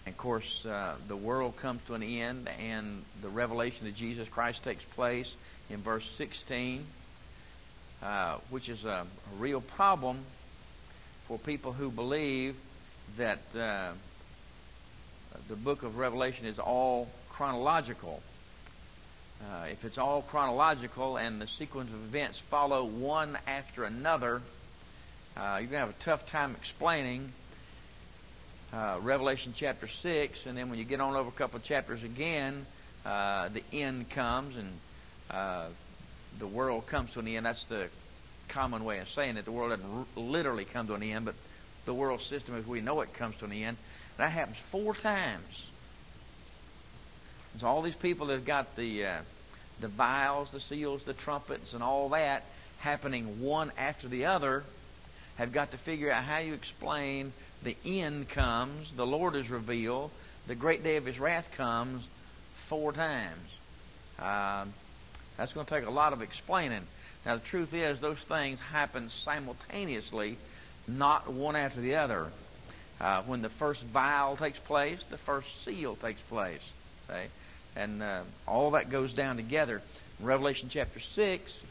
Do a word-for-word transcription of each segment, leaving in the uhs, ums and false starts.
Of course, uh, the world comes to an end, and the revelation of Jesus Christ takes place in verse sixteen, uh, which is a, a real problem for people who believe that uh, the book of Revelation is all chronological. Uh, if it's all chronological and the sequence of events follow one after another, uh, you're going to have a tough time explaining Uh, Revelation chapter six, and then when you get on over a couple of chapters again, uh, the end comes, and uh, the world comes to an end. That's the common way of saying it. The world doesn't r- literally come to an end, but the world system as we know it comes to an end. That happens four times. And so all these people that have got the uh, the vials, the seals, the trumpets, and all that happening one after the other have got to figure out how you explain the end comes, the Lord is revealed, the great day of His wrath comes four times. Um, that's going to take a lot of explaining. Now, the truth is, those things happen simultaneously, not one after the other. Uh, when the first vial takes place, the first seal takes place. Okay? And uh, all that goes down together. Revelation chapter six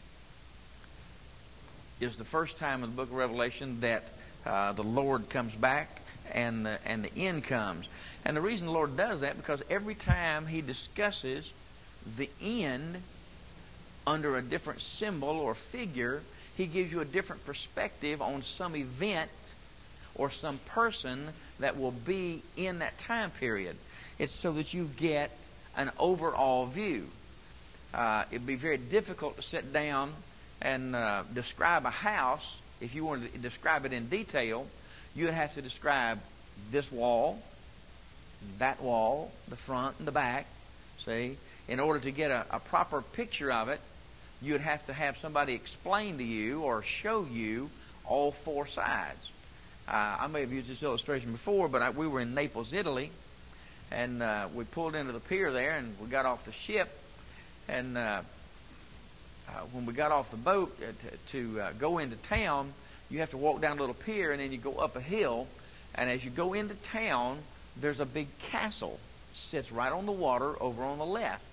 is the first time in the book of Revelation that Uh, the Lord comes back and the, and the end comes. And the reason the Lord does that, because every time He discusses the end under a different symbol or figure, He gives you a different perspective on some event or some person that will be in that time period. It's so that you get an overall view. Uh, it'd be very difficult to sit down and uh, describe a house. If you wanted to describe it in detail, you would have to describe this wall, that wall, the front and the back. See, in order to get a, a proper picture of it, you would have to have somebody explain to you or show you all four sides. Uh, I may have used this illustration before, but I, we were in Naples, Italy, and uh, we pulled into the pier there, and we got off the ship, and uh, Uh, when we got off the boat uh, to, to uh, go into town, you have to walk down a little pier, and then you go up a hill. And as you go into town, there's a big castle. Sits right on the water over on the left.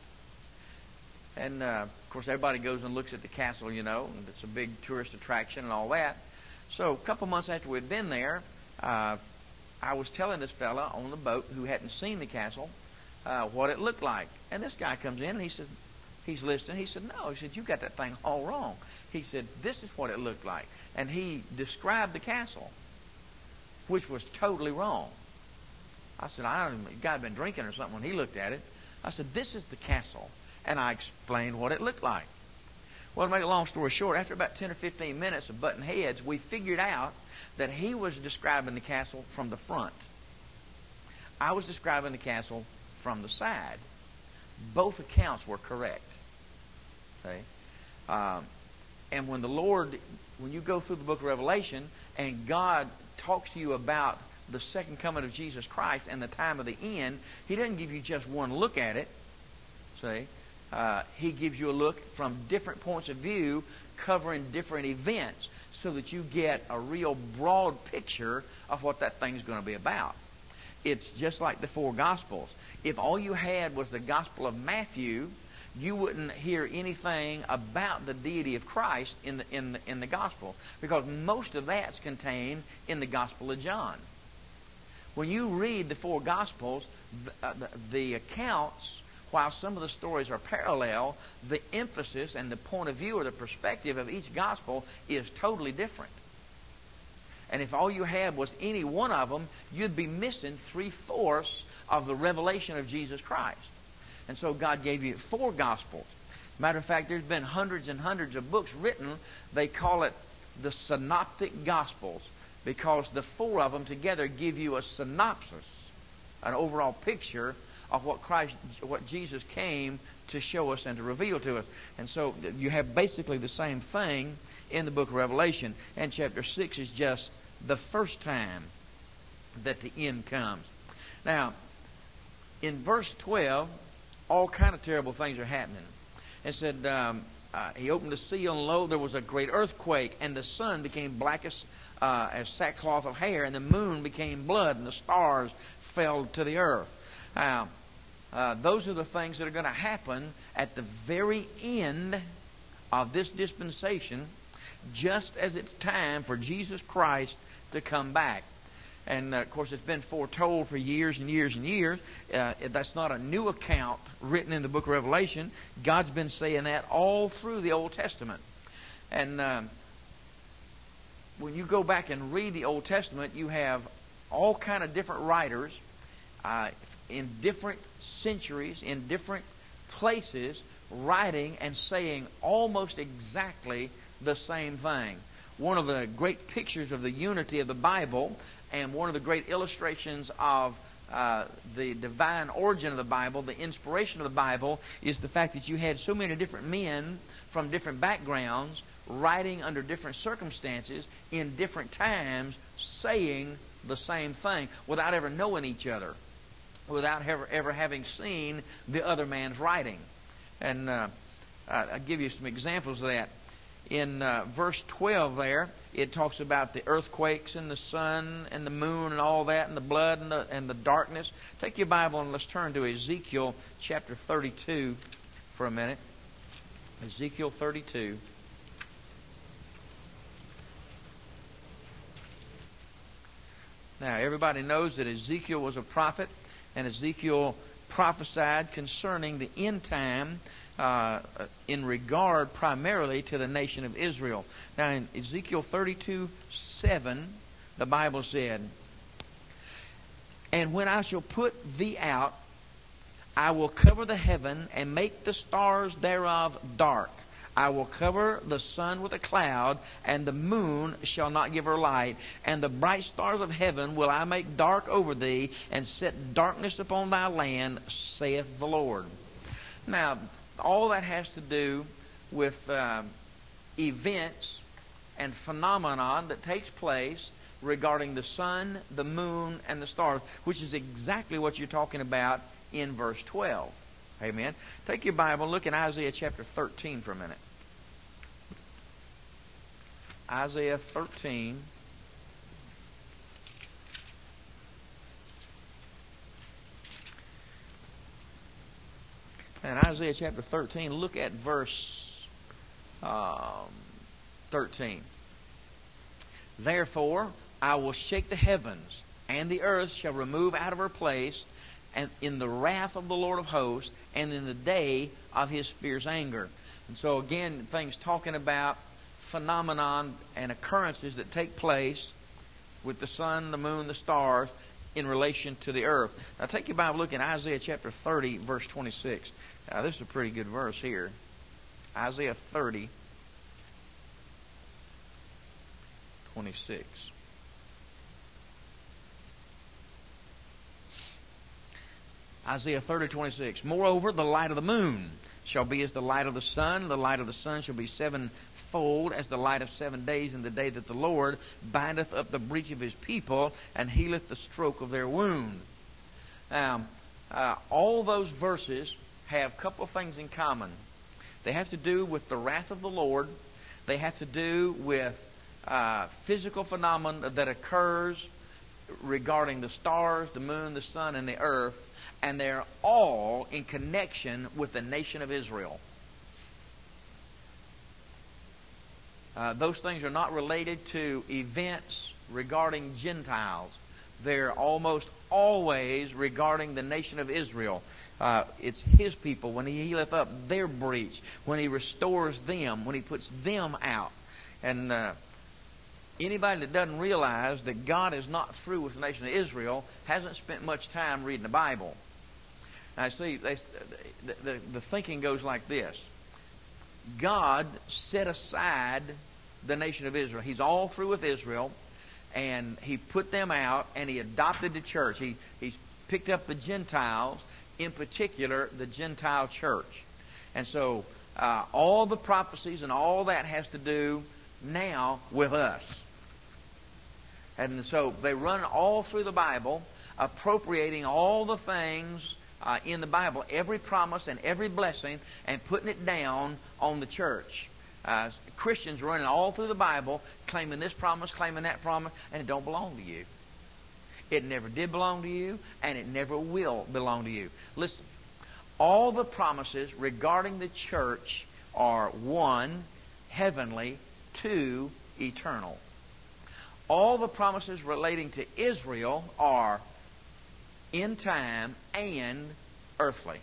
And, uh, of course, everybody goes and looks at the castle, you know. And it's a big tourist attraction and all that. So a couple months after we'd been there, uh, I was telling this fella on the boat who hadn't seen the castle uh, what it looked like. And this guy comes in, and he says, he's listening. He said, no. He said, you got that thing all wrong. He said, this is what it looked like. And he described the castle, which was totally wrong. I said, I don't know. The guy had been drinking or something when he looked at it. I said, this is the castle. And I explained what it looked like. Well, to make a long story short, after about ten or fifteen minutes of butting heads, we figured out that he was describing the castle from the front. I was describing the castle from the side. Both accounts were correct. Okay? Um, and when the Lord, when you go through the book of Revelation and God talks to you about the second coming of Jesus Christ and the time of the end, He doesn't give you just one look at it. See? Uh, he gives you a look from different points of view, covering different events, so that you get a real broad picture of what that thing is going to be about. It's just like the four Gospels. If all you had was the Gospel of Matthew, you wouldn't hear anything about the deity of Christ in the in the, in the Gospel, because most of that's contained in the Gospel of John. When you read the four Gospels, the, uh, the, the accounts, while some of the stories are parallel, the emphasis and the point of view or the perspective of each Gospel is totally different. And if all you had was any one of them, you'd be missing three-fourths of the revelation of Jesus Christ. And so God gave you four Gospels. Matter of fact, there's been hundreds and hundreds of books written. They call it the Synoptic Gospels, because the four of them together give you a synopsis, an overall picture of what Christ, what Jesus came to show us and to reveal to us. And so you have basically the same thing in the book of Revelation. And chapter six is just the first time that the end comes. Now, in verse twelve, all kind of terrible things are happening. It said, um, uh, he opened the seal, and lo, there was a great earthquake, and the sun became black as uh, as sackcloth of hair, and the moon became blood, and the stars fell to the earth. Now, uh, those are the things that are going to happen at the very end of this dispensation, just as it's time for Jesus Christ to come back. And, uh, of course, it's been foretold for years and years and years. Uh, that's not a new account written in the book of Revelation. God's been saying that all through the Old Testament. And um, when you go back and read the Old Testament, you have all kind of different writers uh, in different centuries, in different places, writing and saying almost exactly the same thing. One of the great pictures of the unity of the Bible, and one of the great illustrations of uh, the divine origin of the Bible, the inspiration of the Bible, is the fact that you had so many different men from different backgrounds writing under different circumstances in different times, saying the same thing without ever knowing each other, without ever, ever having seen the other man's writing. And uh, I'll give you some examples of that. In uh, verse twelve there, it talks about the earthquakes and the sun and the moon and all that, and the blood and the, and the darkness. Take your Bible and let's turn to Ezekiel chapter thirty-two for a minute. Ezekiel thirty-two. Now, everybody knows that Ezekiel was a prophet, and Ezekiel prophesied concerning the end time uh, in regard primarily to the nation of Israel. Now, in Ezekiel thirty-two seven, the Bible said, "And when I shall put thee out, I will cover the heaven and make the stars thereof dark. I will cover the sun with a cloud, and the moon shall not give her light. And the bright stars of heaven will I make dark over thee, and set darkness upon thy land, saith the Lord." Now, all that has to do with uh, events and phenomenon that takes place regarding the sun, the moon, and the stars, which is exactly what you're talking about in verse twelve. Amen. Take your Bible and look in Isaiah chapter thirteen for a minute. Isaiah thirteen. And Isaiah chapter thirteen, look at verse um, thirteen. "Therefore I will shake the heavens, and the earth shall remove out of her place, and in the wrath of the Lord of hosts, and in the day of his fierce anger." And so again, things talking about phenomenon and occurrences that take place with the sun, the moon, the stars in relation to the earth. Now take your Bible, look in Isaiah chapter thirty, verse twenty-six. Now this is a pretty good verse here. Isaiah thirty, twenty-six. Isaiah thirty, twenty-six. "Moreover, the light of the moon shall be as the light of the sun. The light of the sun shall be sevenfold as the light of seven days in the day that the Lord bindeth up the breach of his people and healeth the stroke of their wound." Now, uh, all those verses have a couple of things in common. They have to do with the wrath of the Lord. They have to do with uh, physical phenomena that occurs regarding the stars, the moon, the sun, and the earth. And they're all in connection with the nation of Israel. Uh, those things are not related to events regarding Gentiles. They're almost always regarding the nation of Israel. Uh, it's his people, when he healeth up their breach, when he restores them, when he puts them out. And uh, anybody that doesn't realize that God is not through with the nation of Israel hasn't spent much time reading the Bible. Now, see, they, the, the, the thinking goes like this. God set aside the nation of Israel. He's all through with Israel, and he put them out, and he adopted the church. He He's picked up the Gentiles, in particular, the Gentile church. And so, uh, all the prophecies and all that has to do now with us. And so, they run all through the Bible, appropriating all the things Uh, in the Bible, every promise and every blessing, and putting it down on the church. Uh, Christians running all through the Bible, claiming this promise, claiming that promise, and it don't belong to you. It never did belong to you, and it never will belong to you. Listen, all the promises regarding the church are one, heavenly, two, eternal. All the promises relating to Israel are in time and earthly.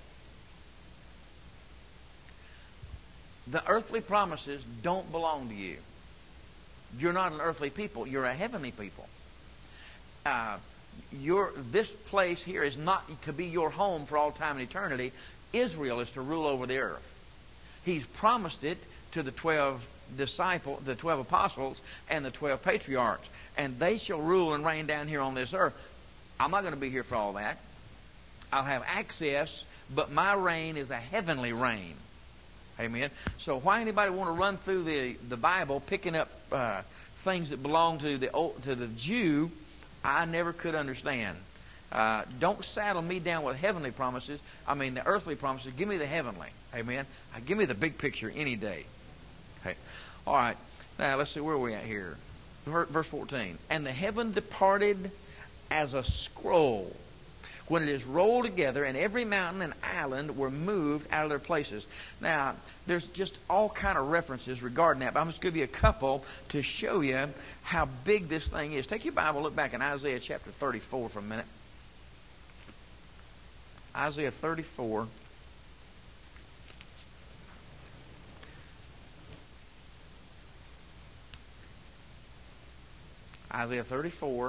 The earthly promises don't belong to you. You're not an earthly people. You're a heavenly people. Uh, your, this place here is not to be your home for all time and eternity. Israel is to rule over the earth. He's promised it to the twelve disciples, the twelve apostles, and the twelve patriarchs. And they shall rule and reign down here on this earth. I'm not going to be here for all that. I'll have access, but my reign is a heavenly reign. Amen. So why anybody want to run through the, the Bible picking up uh, things that belong to the old, to the Jew, I never could understand. Uh, don't saddle me down with heavenly promises. I mean the earthly promises. Give me the heavenly. Amen. Uh, give me the big picture any day. Okay. All right. Now let's see where are we at here. Verse fourteen. And the heaven departed as a scroll, when it is rolled together, and every mountain and island were moved out of their places. Now, there's just all kind of references regarding that, but I'm just going to give you a couple to show you how big this thing is. Take your Bible, look back in Isaiah chapter thirty-four for a minute. Isaiah thirty-four. Isaiah thirty-four.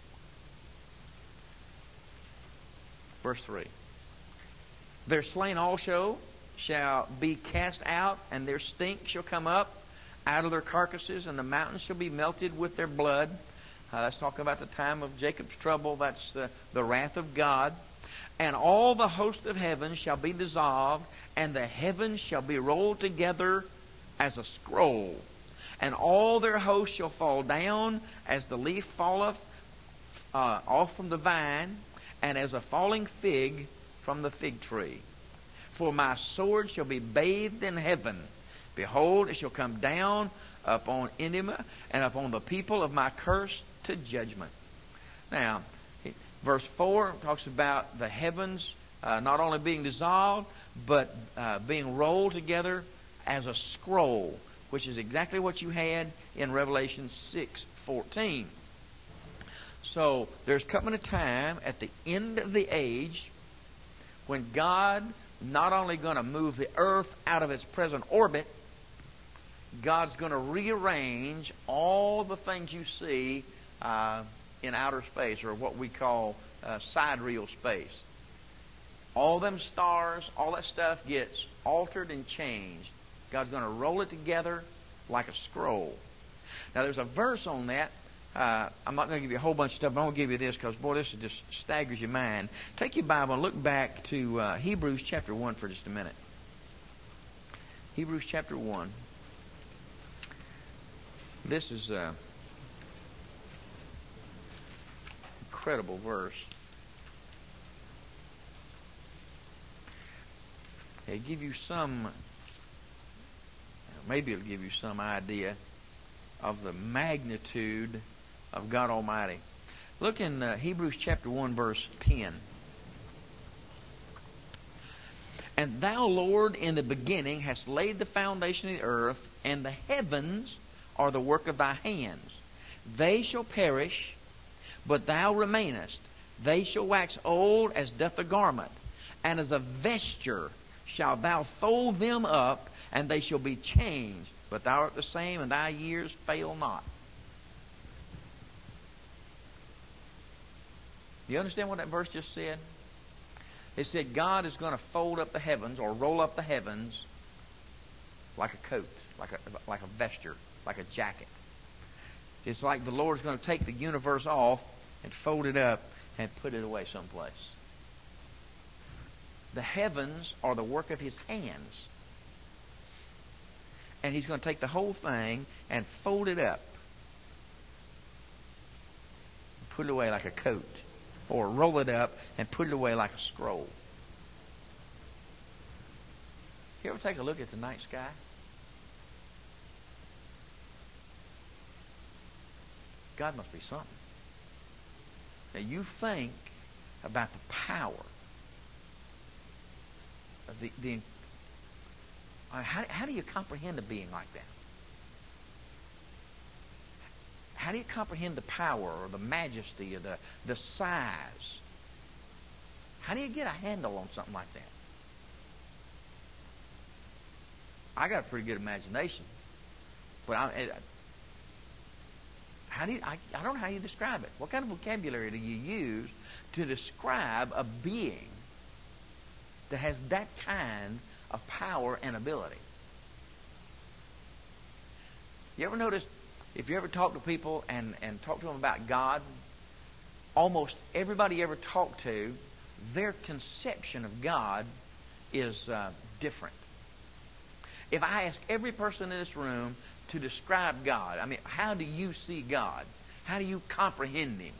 Verse three. Their slain also shall be cast out, and their stink shall come up out of their carcasses, and the mountains shall be melted with their blood. Uh, that's talking about the time of Jacob's trouble. That's the, the wrath of God. And all the host of heaven shall be dissolved, and the heavens shall be rolled together as a scroll. And all their hosts shall fall down as the leaf falleth uh, off from the vine, and as a falling fig from the fig tree. For my sword shall be bathed in heaven. Behold, it shall come down upon Edom and upon the people of my curse to judgment. Now, verse four talks about the heavens uh, not only being dissolved, but uh, being rolled together as a scroll, which is exactly what you had in Revelation six fourteen. So there's coming a time at the end of the age when God not only going to move the earth out of its present orbit, God's going to rearrange all the things you see uh, in outer space, or what we call uh, sidereal space. All them stars, all that stuff gets altered and changed. God's going to roll it together like a scroll. Now there's a verse on that. Uh, I'm not going to give you a whole bunch of stuff, but I'm going to give you this because, boy, this just staggers your mind. Take your Bible and look back to uh, Hebrews chapter one for just a minute. Hebrews chapter one. This is an incredible verse. It'll give you some, maybe it'll give you some idea of the magnitude of God Almighty. Look in uh, Hebrews chapter one, verse ten. And thou, Lord, in the beginning hast laid the foundation of the earth, and the heavens are the work of thy hands. They shall perish, but thou remainest. They shall wax old as doth a garment, and as a vesture shalt thou fold them up, and they shall be changed. But thou art the same, and thy years fail not. Do you understand what that verse just said? It said God is going to fold up the heavens, or roll up the heavens, like a coat, like a like a vesture, like a jacket. It's like the Lord's going to take the universe off and fold it up and put it away someplace. The heavens are the work of His hands. And He's going to take the whole thing and fold it up. Put it away like a coat. Or roll it up and put it away like a scroll. You ever take a look at the night sky? God must be something. Now you think about the power of the, the how, how do you comprehend a being like that? How do you comprehend the power or the majesty or the, the size? How do you get a handle on something like that? I got a pretty good imagination, but I, how do you, I, I don't know how you describe it. What kind of vocabulary do you use to describe a being that has that kind of power and ability? You ever notice, if you ever talk to people and, and talk to them about God, almost everybody you ever talk to, their conception of God is uh, different. If I ask every person in this room to describe God, I mean, how do you see God? How do you comprehend Him?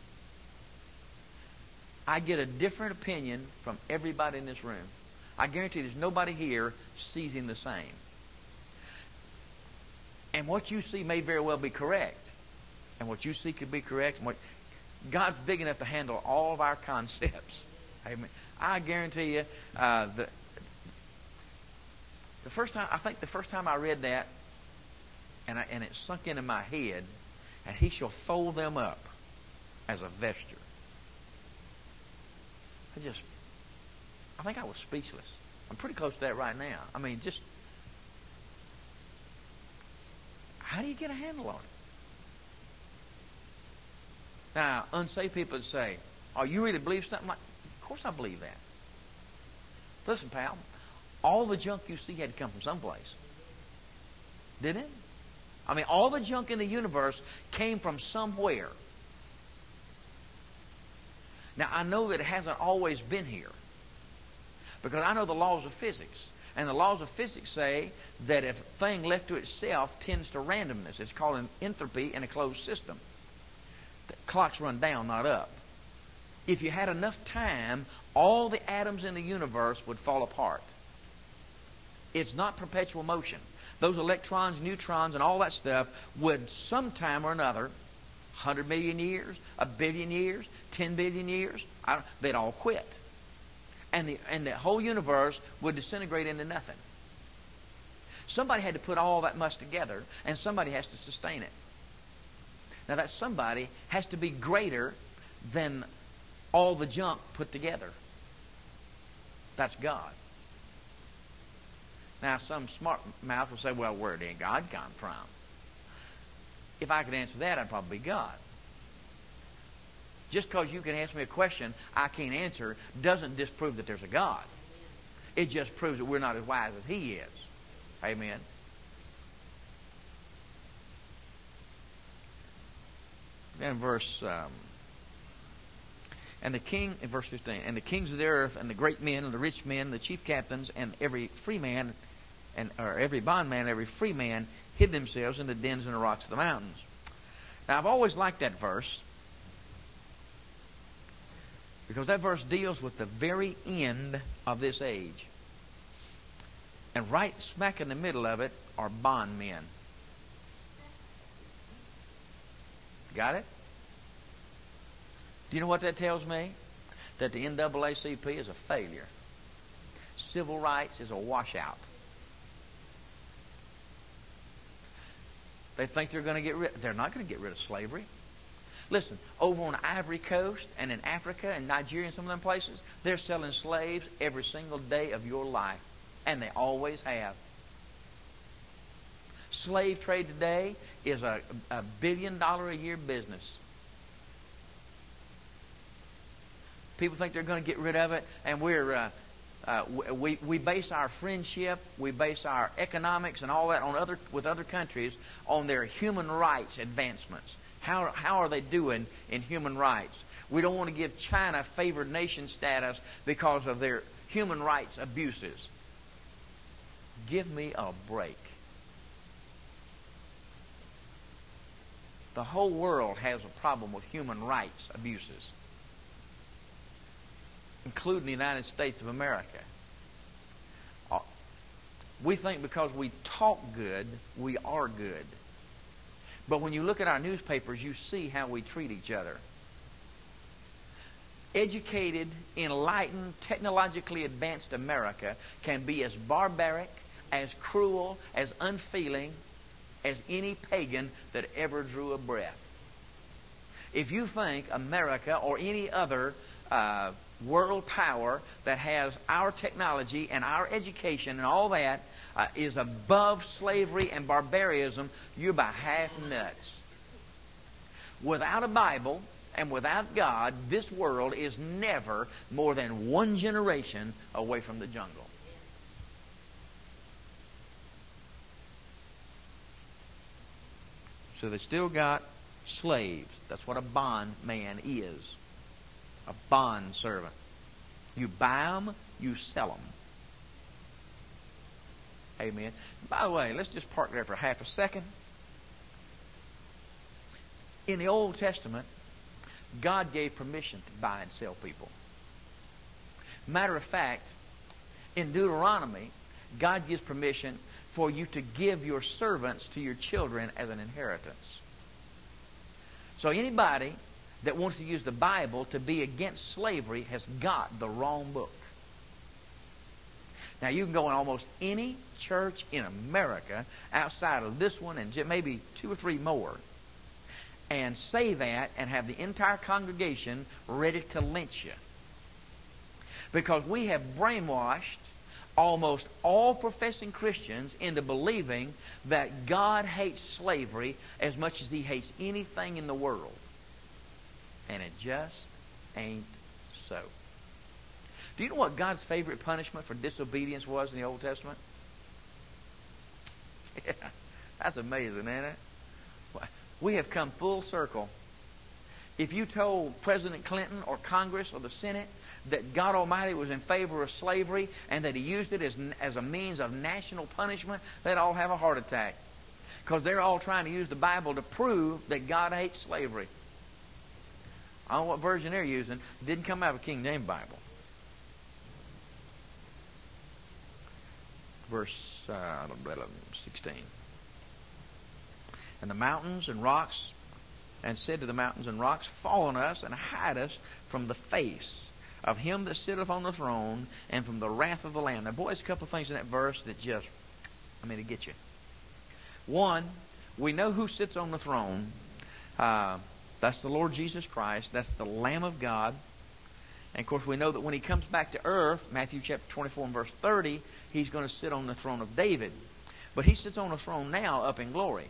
I get a different opinion from everybody in this room. I guarantee there's nobody here sees Him the same. And what you see may very well be correct. And what you see could be correct. And what, God's big enough to handle all of our concepts. Amen. I guarantee you, uh, the, the first time, I think the first time I read that, and, I, and it sunk into my head, and He shall fold them up as a vesture. I just, I think I was speechless. I'm pretty close to that right now. I mean, just, how do you get a handle on it? Now, unsaved people would say, oh, you really believe something like that? Of course I believe that. Listen, pal, all the junk you see had to come from someplace. Didn't it? I mean, all the junk in the universe came from somewhere. Now, I know that it hasn't always been here, because I know the laws of physics. And the laws of physics say that if a thing left to itself tends to randomness. It's called an entropy in a closed system. The clocks run down, not up. If you had enough time, all the atoms in the universe would fall apart. It's not perpetual motion. Those electrons, neutrons, and all that stuff would sometime or another, one hundred million years, a billion years, ten billion years, I don't, they'd all quit. And the, and the whole universe would disintegrate into nothing. Somebody had to put all that much together, and somebody has to sustain it. Now that somebody has to be greater than all the junk put together. That's God. Now some smart mouth will say, well, where did God come from? If I could answer that, I'd probably be God. Just because you can ask me a question I can't answer doesn't disprove that there's a God. It just proves that we're not as wise as He is. Amen. Then verse um, and the king in verse fifteen, and the kings of the earth, and the great men, and the rich men, the chief captains, and every free man, and or every bondman, and every free man hid themselves in the dens and the rocks of the mountains. Now I've always liked that verse, because that verse deals with the very end of this age. And right smack in the middle of it are bondmen. Got it? Do you know what that tells me? That the N double A C P is a failure. Civil rights is a washout. They think they're going to get rid... They're not going to get rid of slavery. Listen, over on the Ivory Coast and in Africa and Nigeria and some of them places, they're selling slaves every single day of your life. And they always have. Slave trade today is a, a billion dollar a year business. People think they're going to get rid of it, and we're uh, uh, we we base our friendship, we base our economics and all that on other with other countries on their human rights advancements. How how are they doing in human rights? We don't want to give China favored nation status because of their human rights abuses. Give me a break. The whole world has a problem with human rights abuses, including the United States of America. We think because we talk good, we are good. But when you look at our newspapers, you see how we treat each other. Educated, enlightened, technologically advanced America can be as barbaric, as cruel, as unfeeling as any pagan that ever drew a breath. If you think America or any other uh, world power that has our technology and our education and all that uh, is above slavery and barbarism, you're about half nuts. Without a Bible and without God, this world is never more than one generation away from the jungle. So they still got slaves. That's what a bondman is. A bond servant. You buy them, you sell them. Amen. By the way, let's just park there for half a second. In the Old Testament, God gave permission to buy and sell people. Matter of fact, in Deuteronomy, God gives permission for you to give your servants to your children as an inheritance. So anybody that wants to use the Bible to be against slavery has got the wrong book. Now, you can go in almost any church in America outside of this one and maybe two or three more and say that and have the entire congregation ready to lynch you. Because we have brainwashed almost all professing Christians into believing that God hates slavery as much as He hates anything in the world. And it just ain't so. Do you know what God's favorite punishment for disobedience was in the Old Testament? Yeah, that's amazing, isn't it? We have come full circle. If you told President Clinton or Congress or the Senate that God Almighty was in favor of slavery and that He used it as, as a means of national punishment, they'd all have a heart attack. Because they're all trying to use the Bible to prove that God hates slavery. I don't know what version they're using. It didn't come out of a King James Bible. Verse uh, sixteen. And the mountains and rocks, and said to the mountains and rocks, fall on us and hide us from the face of Him that sitteth on the throne and from the wrath of the Lamb. Now, boys, a couple of things in that verse that just, I mean, to get you. One, we know who sits on the throne. Uh, that's the Lord Jesus Christ. That's the Lamb of God. And, of course, we know that when He comes back to earth, Matthew chapter twenty-four and verse thirty, He's going to sit on the throne of David. But He sits on the throne now up in glory.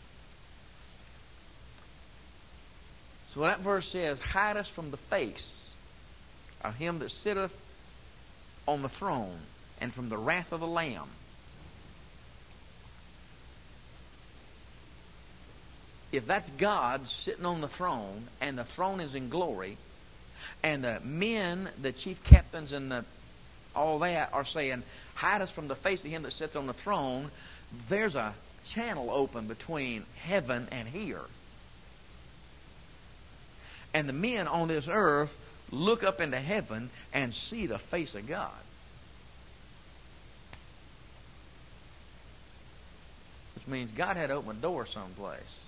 So that verse says, hide us from the face of Him that sitteth on the throne and from the wrath of the Lamb. If that's God sitting on the throne and the throne is in glory and the men, the chief captains and the, all that are saying, hide us from the face of Him that sits on the throne, there's a channel open between heaven and here. And the men on this earth look up into heaven and see the face of God. Which means God had to open a door someplace.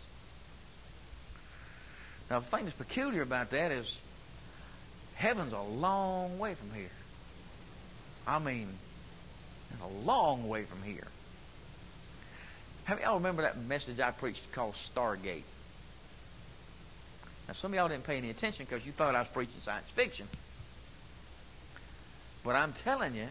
Now, the thing that's peculiar about that is heaven's a long way from here. I mean, a long way from here. How many of y'all remember that message I preached called Stargate? Now, some of y'all didn't pay any attention because you thought I was preaching science fiction. But I'm telling you,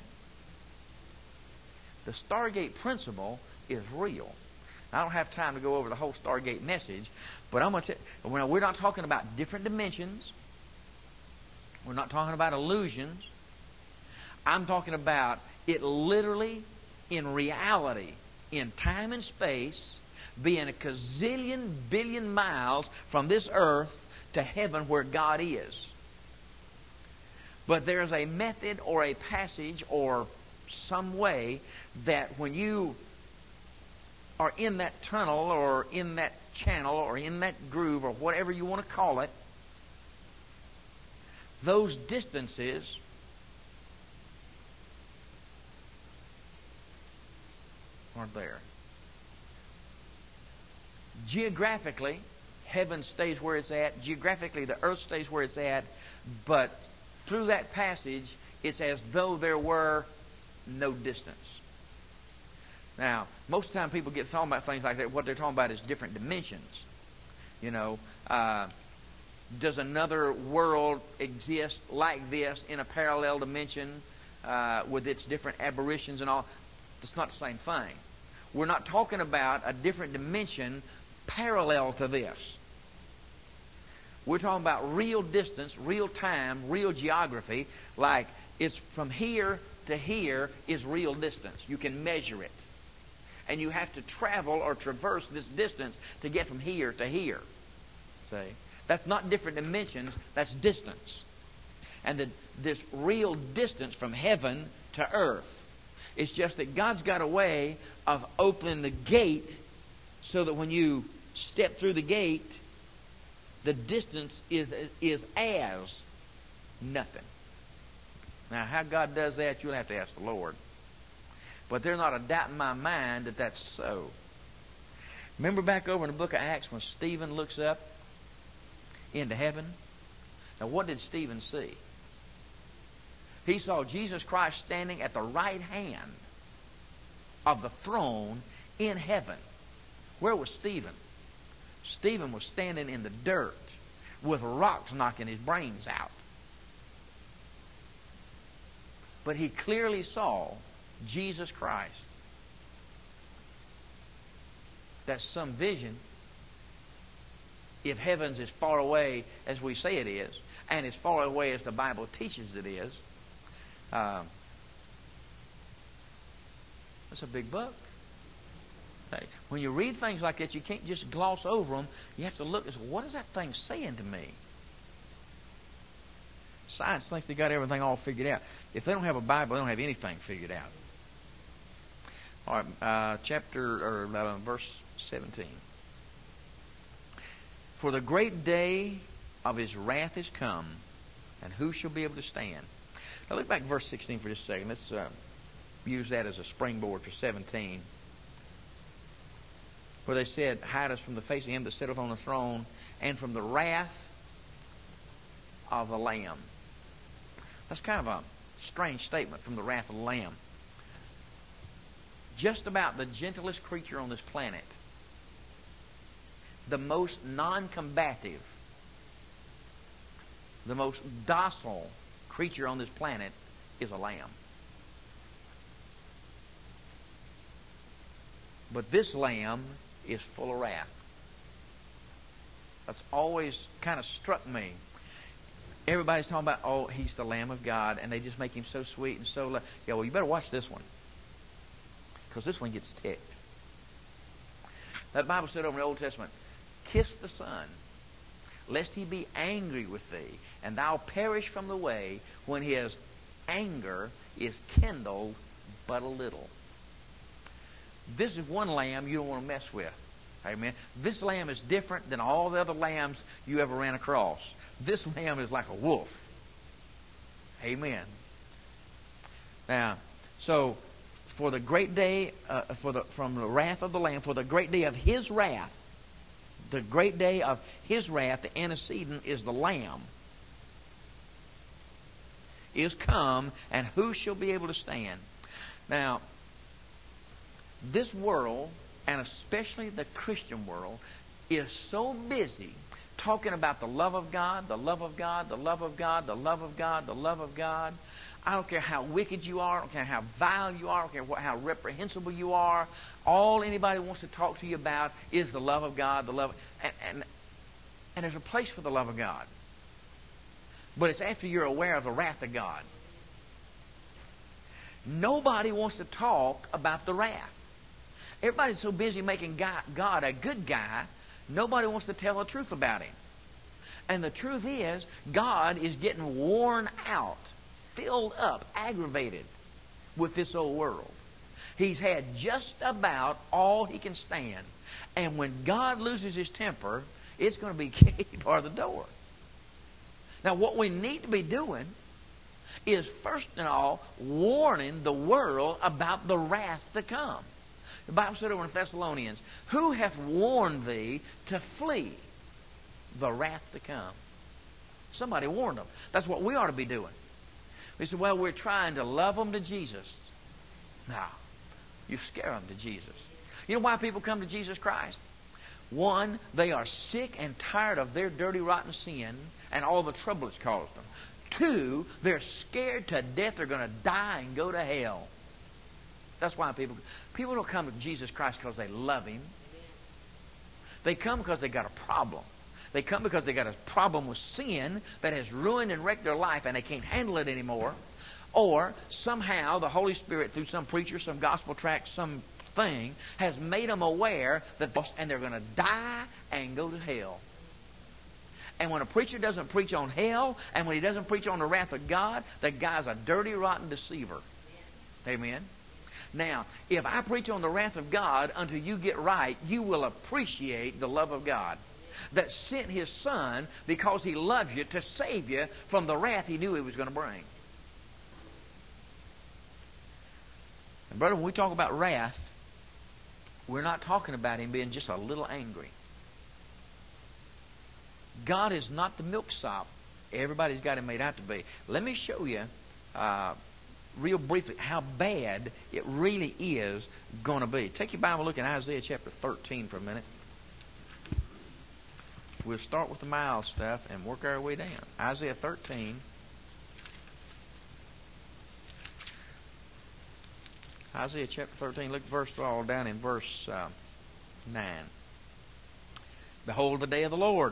the Stargate principle is real. I don't have time to go over the whole Stargate message, but I'm going to tell you, we're not talking about different dimensions. We're not talking about illusions. I'm talking about it literally, in reality, in time and space, being a gazillion billion miles from this earth to heaven where God is. But there's a method or a passage or some way that when you are in that tunnel or in that channel or in that groove or whatever you want to call it, those distances aren't there. Geographically, heaven stays where it's at. Geographically, the earth stays where it's at. But through that passage, it's as though there were no distance. Now, most of the time people get talking about things like that. What they're talking about is different dimensions. You know, uh, does another world exist like this in a parallel dimension uh, with its different aberrations and all? It's not the same thing. We're not talking about a different dimension parallel to this. We're talking about real distance, real time, real geography. Like it's from here to here is real distance. You can measure it. And you have to travel or traverse this distance to get from here to here. See? That's not different dimensions. That's distance. And the, this real distance from heaven to earth. It's just that God's got a way of opening the gate so that when you step through the gate, the distance is, is as nothing. Now, how God does that, you'll have to ask the Lord. But there's not a doubt in my mind that that's so. Remember back over in the book of Acts when Stephen looks up into heaven? Now, what did Stephen see? He saw Jesus Christ standing at the right hand of the throne in heaven. Where was Stephen? Stephen was standing in the dirt with rocks knocking his brains out. But he clearly saw Jesus Christ. That's some vision. If heaven's as far away as we say it is, and as far away as the Bible teaches it is, uh, that's a big book. Hey, when you read things like that, you can't just gloss over them. You have to look and say, what is that thing saying to me? Science thinks they got everything all figured out. If they don't have a Bible, they don't have anything figured out. All right, uh, chapter or uh, verse seventeen. For the great day of his wrath is come, and who shall be able to stand? Now look back at verse sixteen for just a second. Let's uh, use that as a springboard for seventeen. Where they said, hide us from the face of him that sitteth on the throne, and from the wrath of the Lamb. That's kind of a strange statement, from the wrath of the Lamb. Just about the gentlest creature on this planet, the most non-combative, the most docile creature on this planet is a lamb. But this lamb is full of wrath. That's always kind of struck me. Everybody's talking about, oh, he's the Lamb of God, and they just make him so sweet and so... Yeah, well, you better watch this one, because this one gets ticked. That Bible said over in the Old Testament, kiss the Son, lest he be angry with thee, and thou perish from the way when his anger is kindled but a little. This is one lamb you don't want to mess with. Amen. This lamb is different than all the other lambs you ever ran across. This lamb is like a wolf. Amen. Now, so for the great day, uh, for the from the wrath of the Lamb, for the great day of his wrath, the great day of his wrath, the antecedent is the Lamb, is come, and who shall be able to stand? Now, this world, and especially the Christian world, is so busy talking about the love of God, the love of God, the love of God, the love of God, the love of God. I don't care how wicked you are. I don't care how vile you are. I don't care what, how reprehensible you are. All anybody wants to talk to you about is the love of God, the love, and, and, and there's a place for the love of God. But it's after you're aware of the wrath of God. Nobody wants to talk about the wrath. Everybody's so busy making God a good guy, nobody wants to tell the truth about him. And the truth is, God is getting worn out, filled up, aggravated with this old world. He's had just about all he can stand. And when God loses his temper, it's going to be kicked bar the door. Now, what we need to be doing is, first of all, warning the world about the wrath to come. The Bible said over in Thessalonians, who hath warned thee to flee the wrath to come? Somebody warned them. That's what we ought to be doing. We said, well, we're trying to love them to Jesus. No, you scare them to Jesus. You know why people come to Jesus Christ? One, they are sick and tired of their dirty, rotten sin and all the trouble it's caused them. Two, they're scared to death they're going to die and go to hell. That's why people people don't come to Jesus Christ because they love Him. They come because they got a problem. They come because they got a problem with sin that has ruined and wrecked their life and they can't handle it anymore. Or somehow the Holy Spirit, through some preacher, some gospel tract, some thing, has made them aware that and they're going to die and go to hell. And when a preacher doesn't preach on hell, and when he doesn't preach on the wrath of God, that guy's a dirty, rotten deceiver. Amen? Now, if I preach on the wrath of God until you get right, you will appreciate the love of God that sent His Son because He loves you to save you from the wrath He knew He was going to bring. And brother, when we talk about wrath, we're not talking about Him being just a little angry. God is not the milksop everybody's got Him made out to be. Let me show you uh, real briefly how bad it really is going to be. Take your Bible and look in Isaiah chapter thirteen for a minute. We'll start with the mild stuff and work our way down. Isaiah thirteen. Isaiah chapter thirteen. Look first of all down in verse uh, nine. Behold, the day of the Lord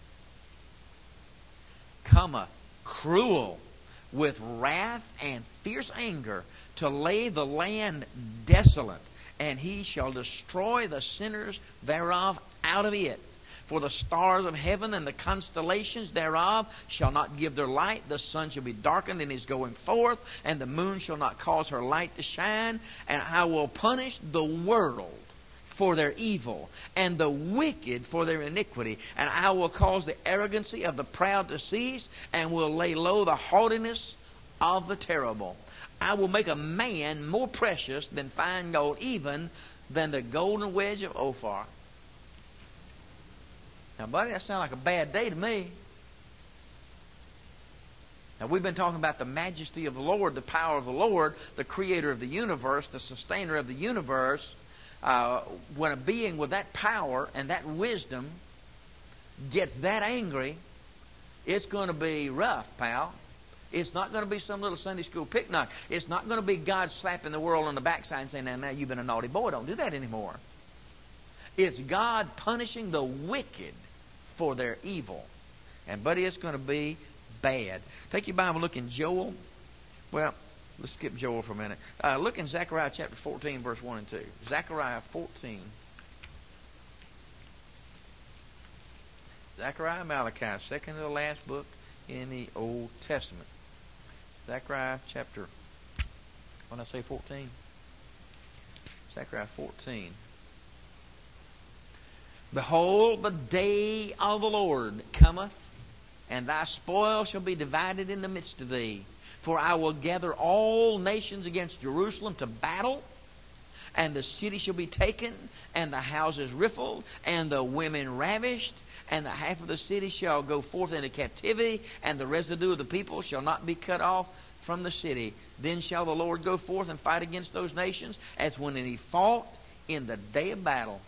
cometh cruel with wrath and fierce anger to lay the land desolate, and He shall destroy the sinners thereof out of it. For the stars of heaven and the constellations thereof shall not give their light. The sun shall be darkened in his going forth, and the moon shall not cause her light to shine. And I will punish the world for their evil, and the wicked for their iniquity. And I will cause the arrogancy of the proud to cease, and will lay low the haughtiness of the terrible. I will make a man more precious than fine gold, even than the golden wedge of Ophir. Now, buddy, that sounds like a bad day to me. Now, we've been talking about the majesty of the Lord, the power of the Lord, the creator of the universe, the sustainer of the universe. Uh, when a being with that power and that wisdom gets that angry, it's going to be rough, pal. It's not going to be some little Sunday school picnic. It's not going to be God slapping the world on the backside and saying, now, now you've been a naughty boy. Don't do that anymore. It's God punishing the wicked for their evil. And, buddy, it's going to be bad. Take your Bible, look in Joel. Well, let's skip Joel for a minute. Uh, look in Zechariah chapter fourteen, verse one and two. Zechariah fourteen. Zechariah and Malachi, second to the last book in the Old Testament. Zechariah chapter, when I say fourteen? Zechariah fourteen. Behold, the day of the Lord cometh, and thy spoil shall be divided in the midst of thee. For I will gather all nations against Jerusalem to battle, and the city shall be taken, and the houses rifled, and the women ravished, and the half of the city shall go forth into captivity, and the residue of the people shall not be cut off from the city. Then shall the Lord go forth and fight against those nations, as when He fought in the day of battle.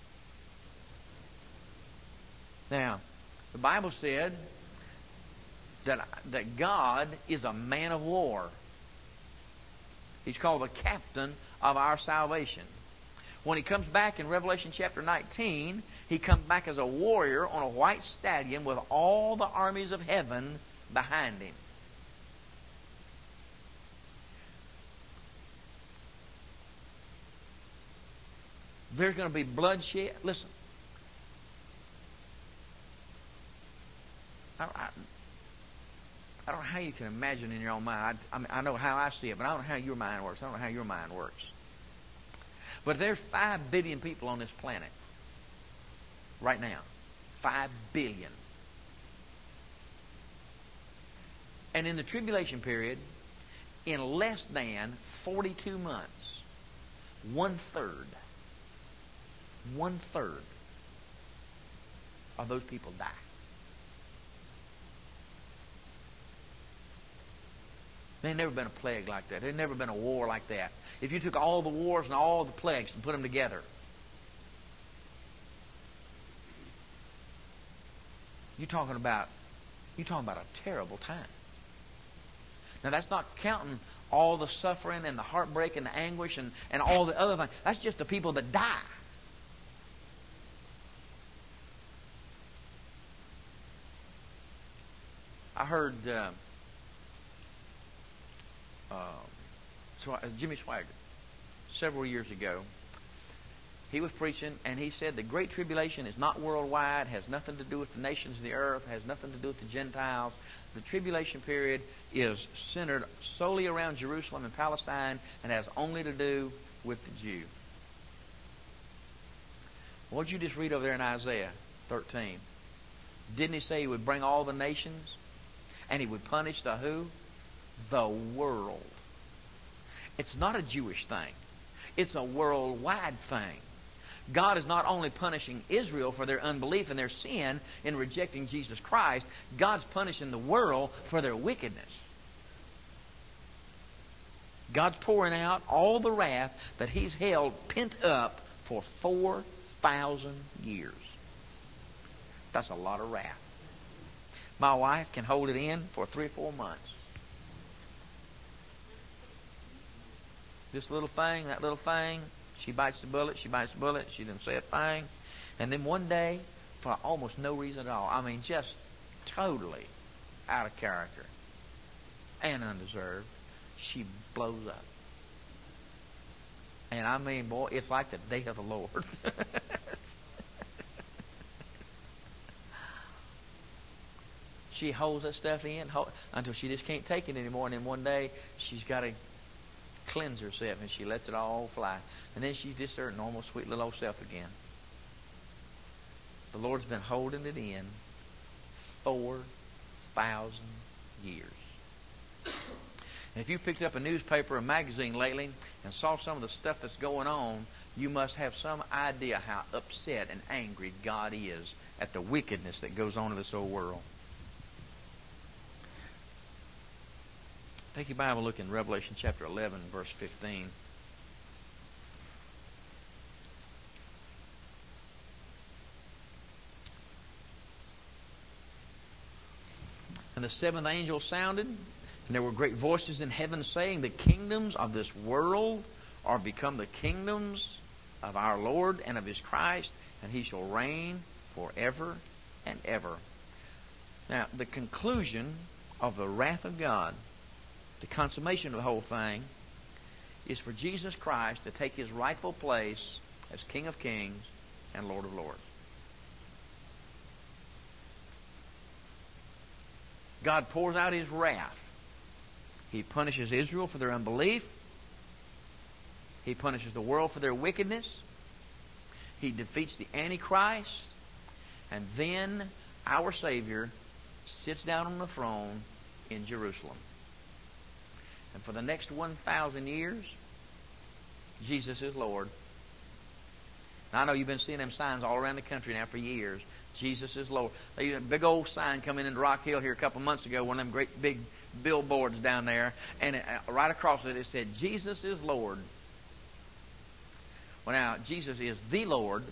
Now, the Bible said that, that God is a man of war. He's called the captain of our salvation. When He comes back in Revelation chapter nineteen, He comes back as a warrior on a white stallion with all the armies of heaven behind Him. There's going to be bloodshed. Listen. I, I, I don't know how you can imagine in your own mind. I, I, mean, I know how I see it, but I don't know how your mind works. I don't know how your mind works. But there's five billion people on this planet right now. Five billion. And in the tribulation period, in less than forty-two months, one third one-third of those people die. There's never been a plague like that. There's never been a war like that. If you took all the wars and all the plagues and put them together, you're talking about you're talking about a terrible time. Now that's not counting all the suffering and the heartbreak and the anguish and, and all the other things. That's just the people that die. I heard uh, uh, so, uh, Jimmy Swaggart several years ago. He was preaching, and he said the Great Tribulation is not worldwide, has nothing to do with the nations of the earth, has nothing to do with the Gentiles. The tribulation period is centered solely around Jerusalem and Palestine and has only to do with the Jew. What did you just read over there in Isaiah thirteen? Didn't he say he would bring all the nations? And he would punish the who? The world. It's not a Jewish thing. It's a worldwide thing. God is not only punishing Israel for their unbelief and their sin in rejecting Jesus Christ, God's punishing the world for their wickedness. God's pouring out all the wrath that He's held pent up for four thousand years. That's a lot of wrath. My wife can hold it in for three or four months. This little thing, that little thing, she bites the bullet, she bites the bullet, she didn't say a thing. And then one day, for almost no reason at all, I mean just totally out of character and undeserved, she blows up. And I mean, boy, it's like the day of the Lord. She holds that stuff in hold, until she just can't take it anymore. And then one day, she's got to cleanse herself, and she lets it all fly. And then she's just her normal, sweet little old self again. The Lord's been holding it in four thousand years. And if you picked up a newspaper or magazine lately and saw some of the stuff that's going on, you must have some idea how upset and angry God is at the wickedness that goes on in this old world. Take your Bible, look in Revelation chapter eleven, verse fifteen. And the seventh angel sounded, and there were great voices in heaven saying, the kingdoms of this world are become the kingdoms of our Lord and of His Christ, and He shall reign forever and ever. Now, the conclusion of the wrath of God, the consummation of the whole thing, is for Jesus Christ to take His rightful place as King of Kings and Lord of Lords. God pours out His wrath. He punishes Israel for their unbelief. He punishes the world for their wickedness. He defeats the Antichrist. And then our Savior sits down on the throne in Jerusalem. And for the next one thousand years, Jesus is Lord. Now, I know you've been seeing them signs all around the country now for years. Jesus is Lord. They had a big old sign coming into Rock Hill here a couple months ago, one of them great big billboards down there. And it, right across it, it said, Jesus is Lord. Well, now, Jesus is the Lord.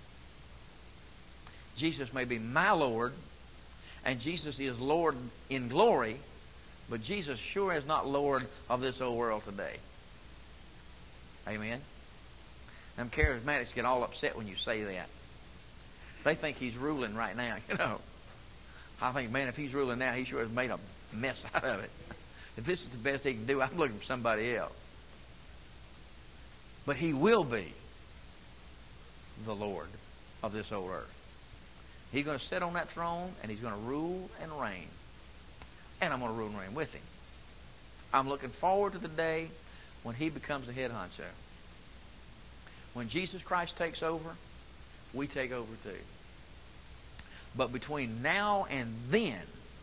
Jesus may be my Lord. And Jesus is Lord in glory. But Jesus sure is not Lord of this old world today. Amen? Them charismatics get all upset when you say that. They think He's ruling right now, you know. I think, man, if He's ruling now, He sure has made a mess out of it. If this is the best He can do, I'm looking for somebody else. But He will be the Lord of this old earth. He's going to sit on that throne, and He's going to rule and reign. And I'm going to rule and reign with Him. I'm looking forward to the day when He becomes the head honcho. When Jesus Christ takes over, we take over too. But between now and then,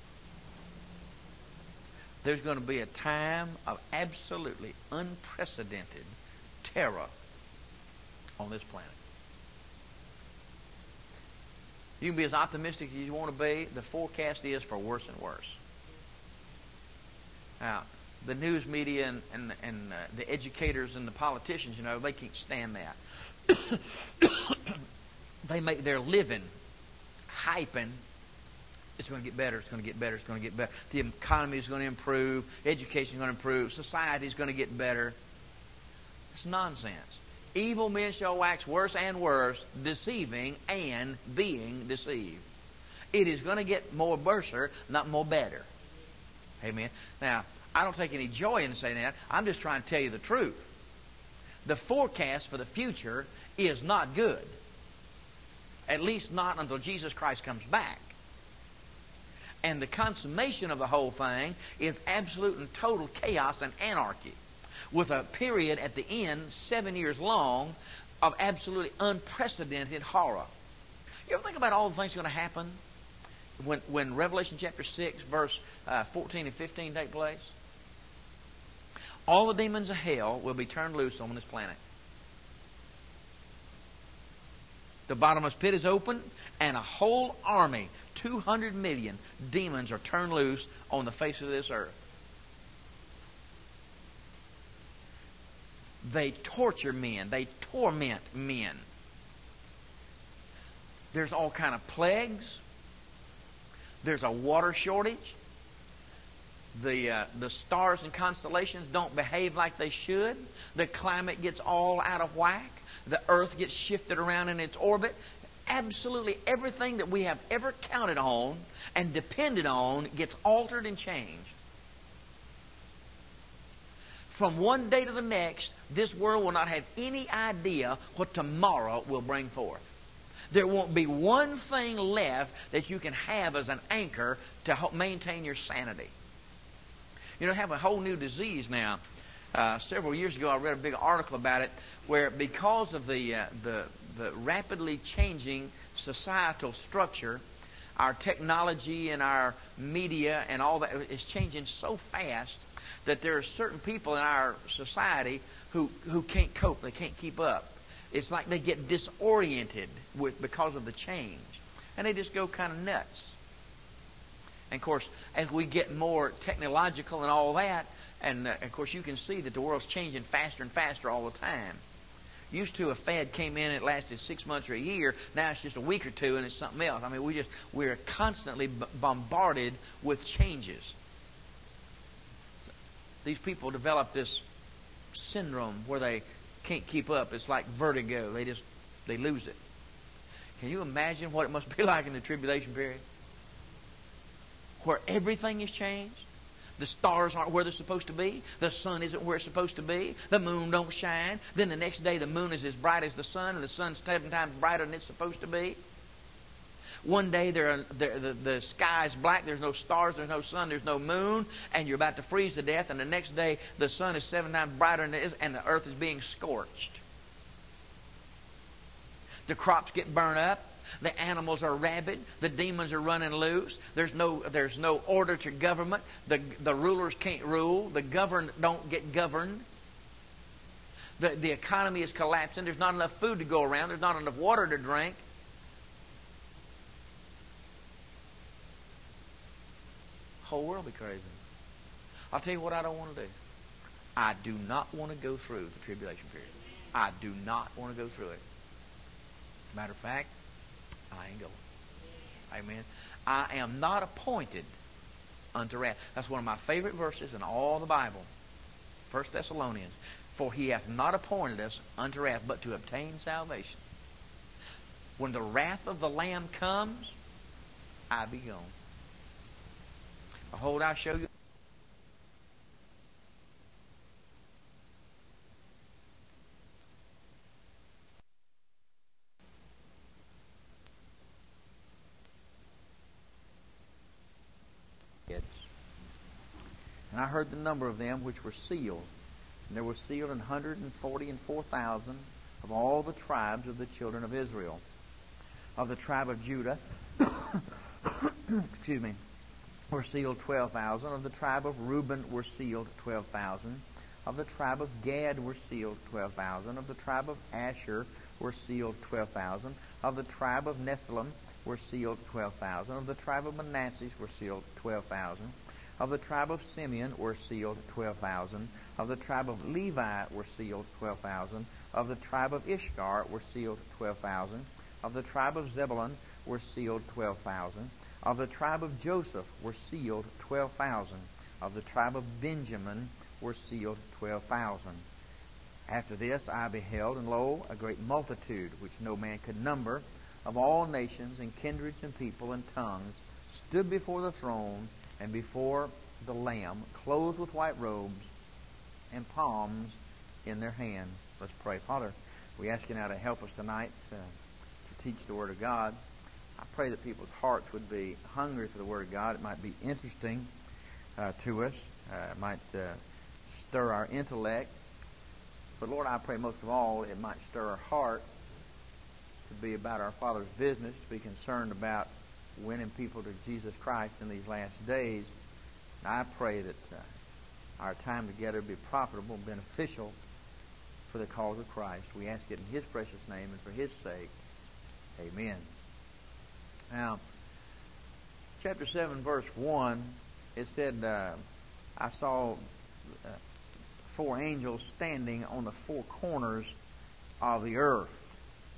there's going to be a time of absolutely unprecedented terror on this planet. You can be as optimistic as you want to be. The forecast is for worse and worse. Now, the news media and, and, and uh, the educators and the politicians, you know, they can't stand that. They make their living hyping. It's going to get better, it's going to get better, it's going to get better. The economy is going to improve, education is going to improve, society is going to get better. It's nonsense. Evil men shall wax worse and worse, deceiving and being deceived. It is going to get more worser, not more better. Amen. Now, I don't take any joy in saying that. I'm just trying to tell you the truth. The forecast for the future is not good. At least not until Jesus Christ comes back. And the consummation of the whole thing is absolute and total chaos and anarchy, with a period at the end, seven years long, of absolutely unprecedented horror. You ever think about all the things going to happen when, when Revelation chapter six, verse uh, fourteen and fifteen take place? All the demons of hell will be turned loose on this planet. The bottomless pit is open, and a whole army, two hundred million demons, are turned loose on the face of this earth. They torture men. They torment men. There's all kind of plagues. There's a water shortage. The uh, the stars and constellations don't behave like they should. The climate gets all out of whack. The earth gets shifted around in its orbit. Absolutely everything that we have ever counted on and depended on gets altered and changed. From one day to the next, this world will not have any idea what tomorrow will bring forth. There won't be one thing left that you can have as an anchor to help maintain your sanity. You know, have a whole new disease now. Uh, several years ago, I read a big article about it, where because of the uh, the the rapidly changing societal structure, our technology and our media and all that is changing so fast that there are certain people in our society who who can't cope. They can't keep up. It's like they get disoriented with because of the change, and they just go kind of nuts. And of course, as we get more technological and all that, and uh, of course you can see that the world's changing faster and faster all the time. Used to, a fad came in, it lasted six months or a year. Now it's just a week or two, and it's something else. I mean, we just we're constantly b- bombarded with changes. These people develop this syndrome where they can't keep up. It's like vertigo. They just they lose it. Can you imagine what it must be like in the tribulation period, where everything is changed? The stars aren't where they're supposed to be. The sun isn't where it's supposed to be. The moon don't shine. Then the next day the moon is as bright as the sun, and the sun's seven times brighter than it's supposed to be. One day there are, there, the, the sky is black. There's no stars. There's no sun. There's no moon. And you're about to freeze to death. And the next day the sun is seven times brighter than it is, and the earth is being scorched. The crops get burned up. The animals are rabid. The demons are running loose. There's no there's no order to government. The the rulers can't rule. The governed don't get governed. The the economy is collapsing. There's not enough food to go around. There's not enough water to drink. Whole world will be crazy. I'll tell you what I don't want to do. I do not want to go through the tribulation period. I do not want to go through it. Matter of fact, I ain't going. Amen. I am not appointed unto wrath. That's one of my favorite verses in all the Bible. First Thessalonians. For he hath not appointed us unto wrath, but to obtain salvation. When the wrath of the Lamb comes, I be gone. Behold, I show you. And I heard the number of them which were sealed. And there were sealed an hundred and forty and four thousand of all the tribes of the children of Israel. Of the tribe of Judah, excuse me, were sealed twelve thousand. Of the tribe of Reuben were sealed twelve thousand. Of the tribe of Gad were sealed twelve thousand. Of the tribe of Asher were sealed twelve thousand. Of the tribe of Nephilim were sealed twelve thousand. Of the tribe of Manasseh were sealed twelve thousand. Of the tribe of Simeon were sealed twelve thousand. Of the tribe of Levi were sealed twelve thousand. Of the tribe of Issachar were sealed twelve thousand. Of the tribe of Zebulun were sealed twelve thousand. Of the tribe of Joseph were sealed twelve thousand. Of the tribe of Benjamin were sealed twelve thousand. After this I beheld, and lo, a great multitude, which no man could number, of all nations and kindreds and people and tongues, stood before the throne and before the Lamb, clothed with white robes and palms in their hands. Let's pray. Father, we ask you now to help us tonight to, to teach the Word of God. I pray that people's hearts would be hungry for the Word of God. It might be interesting uh, to us. Uh, it might uh, stir our intellect. But Lord, I pray most of all it might stir our heart to be about our Father's business, to be concerned about winning people to Jesus Christ in these last days. And I pray that uh, our time together be profitable and beneficial for the cause of Christ. We ask it in His precious name and for His sake. Amen. Now, chapter seven, verse one, it said, uh, I saw uh, four angels standing on the four corners of the earth.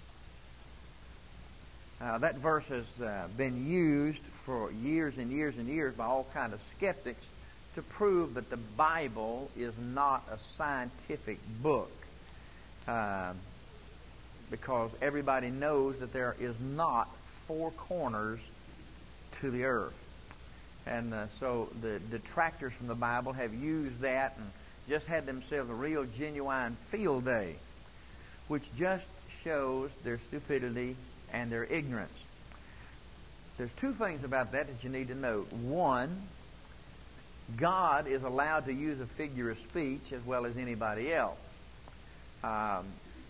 Uh, that verse has uh, been used for years and years and years by all kinds of skeptics to prove that the Bible is not a scientific book. Uh, because everybody knows that there is not four corners to the earth. And uh, so the detractors from the Bible have used that and just had themselves a real genuine field day, which just shows their stupidity and their ignorance. There's two things about that that you need to note. One, God is allowed to use a figure of speech as well as anybody else. Um,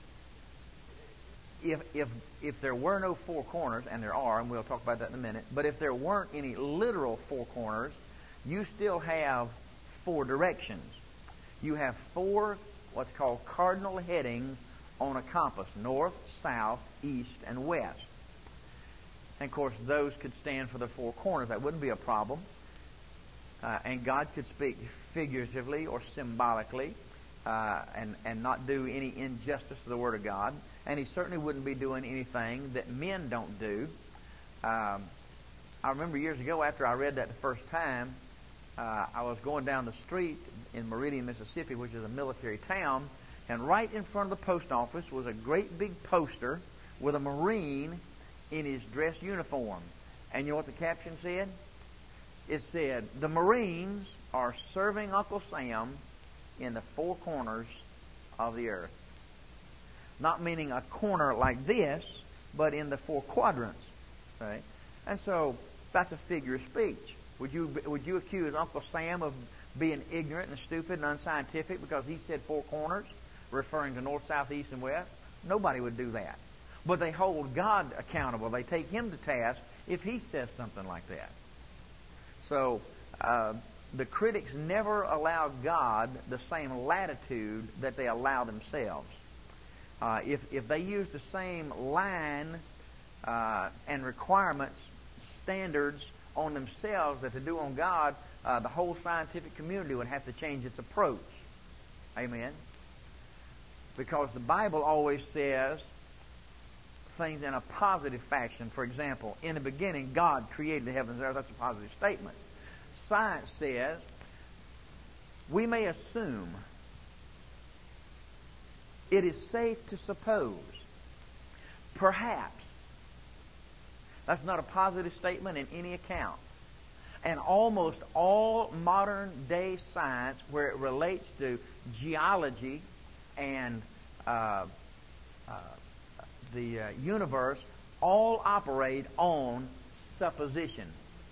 if if if there were no four corners, and there are, and we'll talk about that in a minute, but if there weren't any literal four corners, you still have four directions. You have four what's called cardinal headings on a compass: north, south, east, and west. And of course, those could stand for the four corners. That wouldn't be a problem. Uh, and God could speak figuratively or symbolically uh, and, and not do any injustice to the Word of God. And He certainly wouldn't be doing anything that men don't do. Um, I remember years ago after I read that the first time, uh, I was going down the street in Meridian, Mississippi, which is a military town, and right in front of the post office was a great big poster with a Marine in his dress uniform. And you know what the caption said? It said, "The Marines are serving Uncle Sam in the four corners of the earth." Not meaning a corner like this, but in the four quadrants. Right? And so that's a figure of speech. Would you would you accuse Uncle Sam of being ignorant and stupid and unscientific because he said four corners, referring to north, south, east, and west? Nobody would do that. But they hold God accountable. They take Him to task if He says something like that. So uh, the critics never allow God the same latitude that they allow themselves. Uh, if if they use the same line uh, and requirements, standards on themselves that they do on God, uh, the whole scientific community would have to change its approach. Amen? Because the Bible always says things in a positive fashion. For example, in the beginning, God created the heavens and earth. That's a positive statement. Science says we may assume, it is safe to suppose, perhaps. That's not a positive statement in any account. And almost all modern day science, where it relates to geology and uh, uh, the uh, universe, all operate on supposition.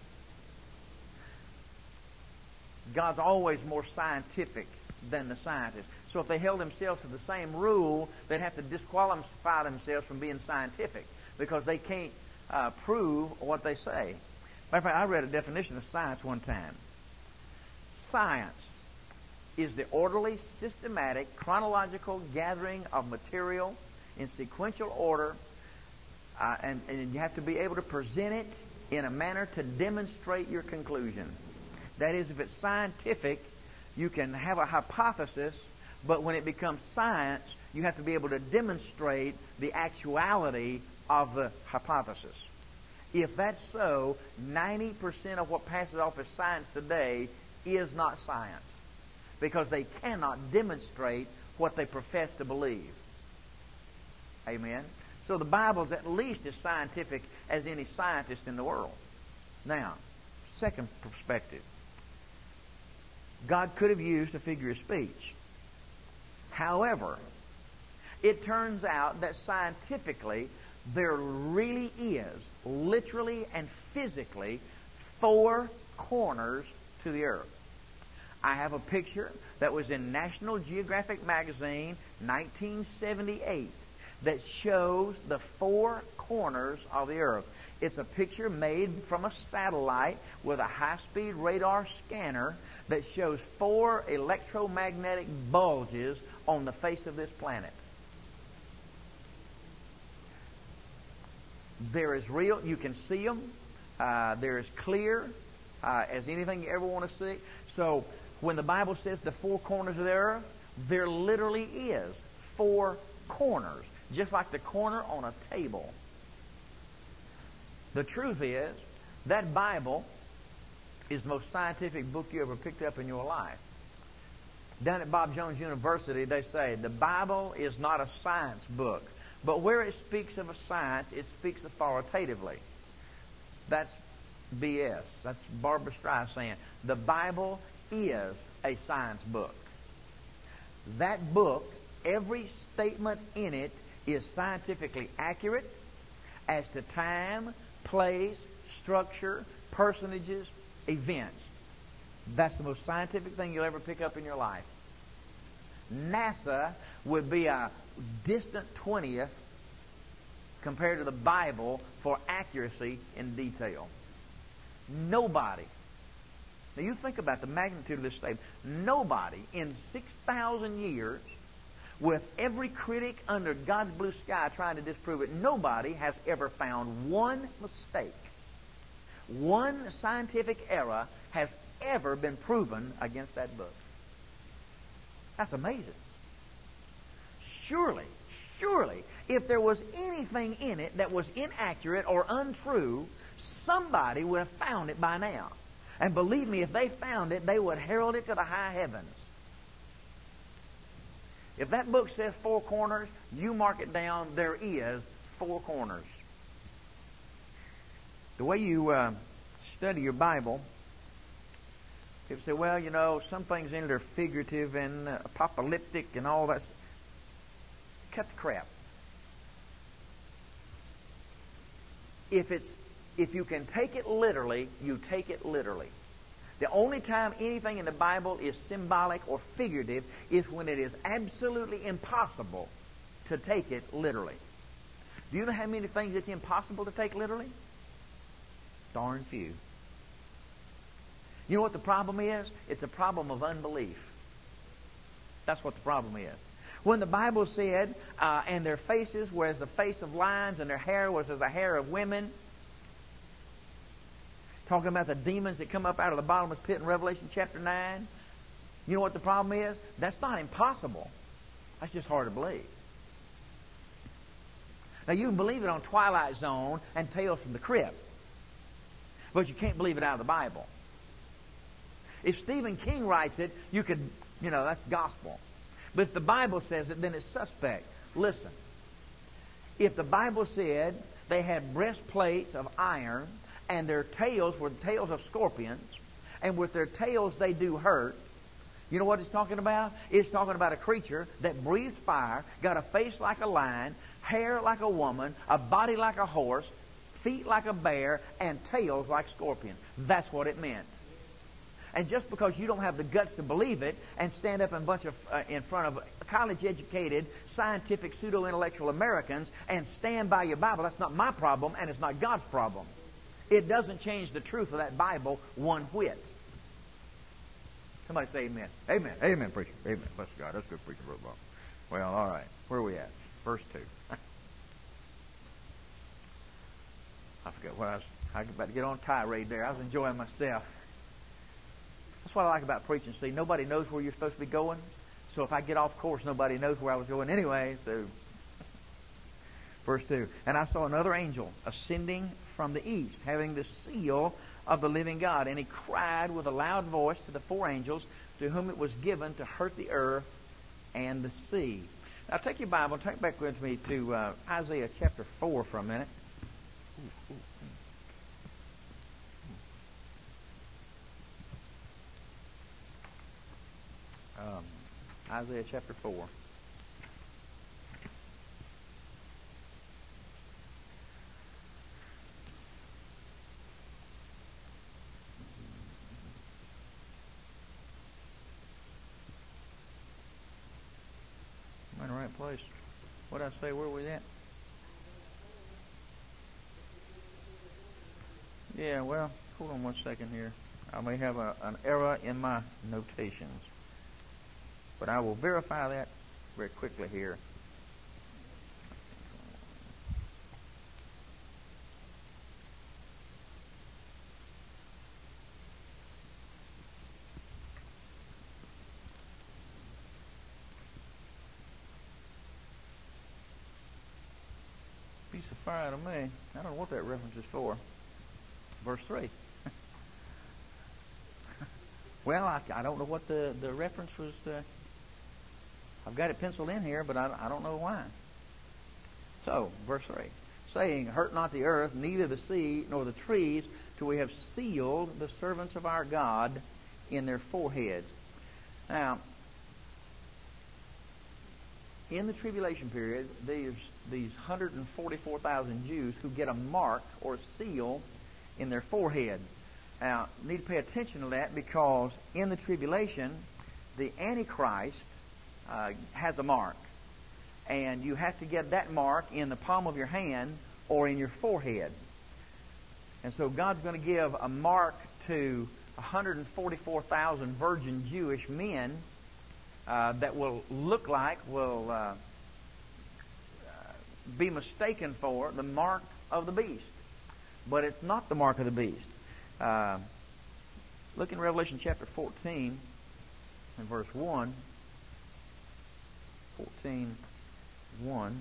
God's always more scientific than the scientists. So if they held themselves to the same rule, they'd have to disqualify themselves from being scientific because they can't uh, prove what they say. Matter of fact, I read a definition of science one time. Science is the orderly, systematic, chronological gathering of material in sequential order Uh, and, and you have to be able to present it in a manner to demonstrate your conclusion. That is, if it's scientific, you can have a hypothesis, but when it becomes science, you have to be able to demonstrate the actuality of the hypothesis. If that's so, ninety percent of what passes off as science today is not science, because they cannot demonstrate what they profess to believe. Amen? So the Bible's at least as scientific as any scientist in the world. Now, second perspective. God could have used a figure of speech. However, it turns out that scientifically, there really is, literally and physically, four corners to the earth. I have a picture that was in National Geographic magazine, nineteen seventy-eight, that shows the four corners of the earth. It's a picture made from a satellite with a high-speed radar scanner that shows four electromagnetic bulges on the face of this planet. They're as real, you can see them. Uh, they're as clear uh, as anything you ever want to see. So when the Bible says the four corners of the earth, there literally is four corners, just like the corner on a table. The truth is, that Bible is the most scientific book you ever picked up in your life. Down at Bob Jones University, they say the Bible is not a science book, but where it speaks of a science, it speaks authoritatively. That's B S. That's Barbara Streisand. The Bible is a science book. That book, every statement in it is scientifically accurate as to time, place, structure, personages, events. That's the most scientific thing you'll ever pick up in your life. NASA would be a distant twentieth compared to the Bible for accuracy in detail. Nobody, now you think about the magnitude of this statement, nobody in six thousand years, with every critic under God's blue sky trying to disprove it, nobody has ever found one mistake. One scientific error has ever been proven against that book. That's amazing. Surely, surely, if there was anything in it that was inaccurate or untrue, somebody would have found it by now. And believe me, if they found it, they would herald it to the high heavens. If that book says four corners, you mark it down, there is four corners. The way you uh, study your Bible, people say, well, you know, some things in it are figurative and uh, apocalyptic and all that. Cut the crap. If it's, if you can take it literally, you take it literally. The only time anything in the Bible is symbolic or figurative is when it is absolutely impossible to take it literally. Do you know how many things it's impossible to take literally? Darn few. You know what the problem is? It's a problem of unbelief. That's what the problem is. When the Bible said, uh, and their faces were as the face of lions, and their hair was as the hair of women, talking about the demons that come up out of the bottomless pit in Revelation chapter nine, you know what the problem is? That's not impossible. That's just hard to believe. Now, you can believe it on Twilight Zone and Tales from the Crypt, but you can't believe it out of the Bible. If Stephen King writes it, you could, you know, that's gospel. But if the Bible says it, then it's suspect. Listen, if the Bible said they had breastplates of iron and their tails were the tails of scorpions, and with their tails they do hurt, you know what it's talking about? It's talking about a creature that breathes fire, got a face like a lion, hair like a woman, a body like a horse, feet like a bear, and tails like scorpions. That's what it meant. And just because you don't have the guts to believe it and stand up in a bunch of uh, in front of college-educated, scientific, pseudo-intellectual Americans and stand by your Bible, that's not my problem, and it's not God's problem. It doesn't change the truth of that Bible one whit. Somebody say amen. Amen. Amen, preacher. Amen. Bless God. That's good preaching, Brother Bob. Well, all right. Where are we at? Verse two. I forget what I was, I was about to get on a tirade there. I was enjoying myself. That's what I like about preaching. See, nobody knows where you're supposed to be going. So if I get off course, nobody knows where I was going anyway. So, verse two. And I saw another angel ascending from the east, having the seal of the living God. And he cried with a loud voice to the four angels to whom it was given to hurt the earth and the sea. Now take your Bible, take back with me to uh, Isaiah chapter four for a minute. Ooh, ooh. Um, Isaiah chapter four. I'm in the right place. What did I say? Where were we at? Yeah, well, hold on one second here. I may have a, an error in my notations. But I will verify that very quickly here. Piece of fire to me. I don't know what that reference is for. Verse three. Well, I, I don't know what the, the reference was. Uh, I've got it penciled in here, but I, I don't know why. So, verse three. Saying, hurt not the earth, neither the sea, nor the trees, till we have sealed the servants of our God in their foreheads. Now, in the tribulation period, these, these one hundred forty-four thousand Jews who get a mark or a seal in their forehead. Now, you need to pay attention to that because in the tribulation, the Antichrist uh, has a mark. And you have to get that mark in the palm of your hand or in your forehead. And so God's going to give a mark to one hundred forty-four thousand virgin Jewish men uh, that will look like, will uh, uh, be mistaken for the mark of the beast. But it's not the mark of the beast. Uh, look in Revelation chapter fourteen and verse one. fourteen, one.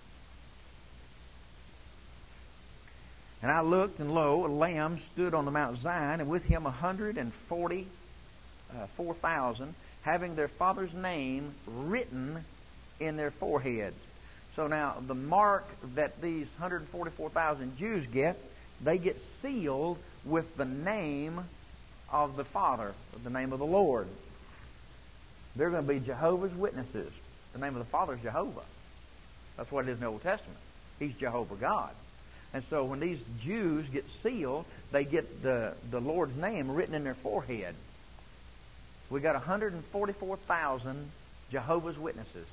And I looked, and lo, a lamb stood on the Mount Zion, and with him a hundred and forty-four thousand, having their father's name written in their foreheads. So now, the mark that these one hundred forty-four thousand Jews get, they get sealed with the name of the Father, the name of the Lord. They're going to be Jehovah's Witnesses. The name of the Father is Jehovah. That's what it is in the Old Testament. He's Jehovah God. And so when these Jews get sealed, they get the, the Lord's name written in their forehead. We got one hundred forty-four thousand Jehovah's Witnesses.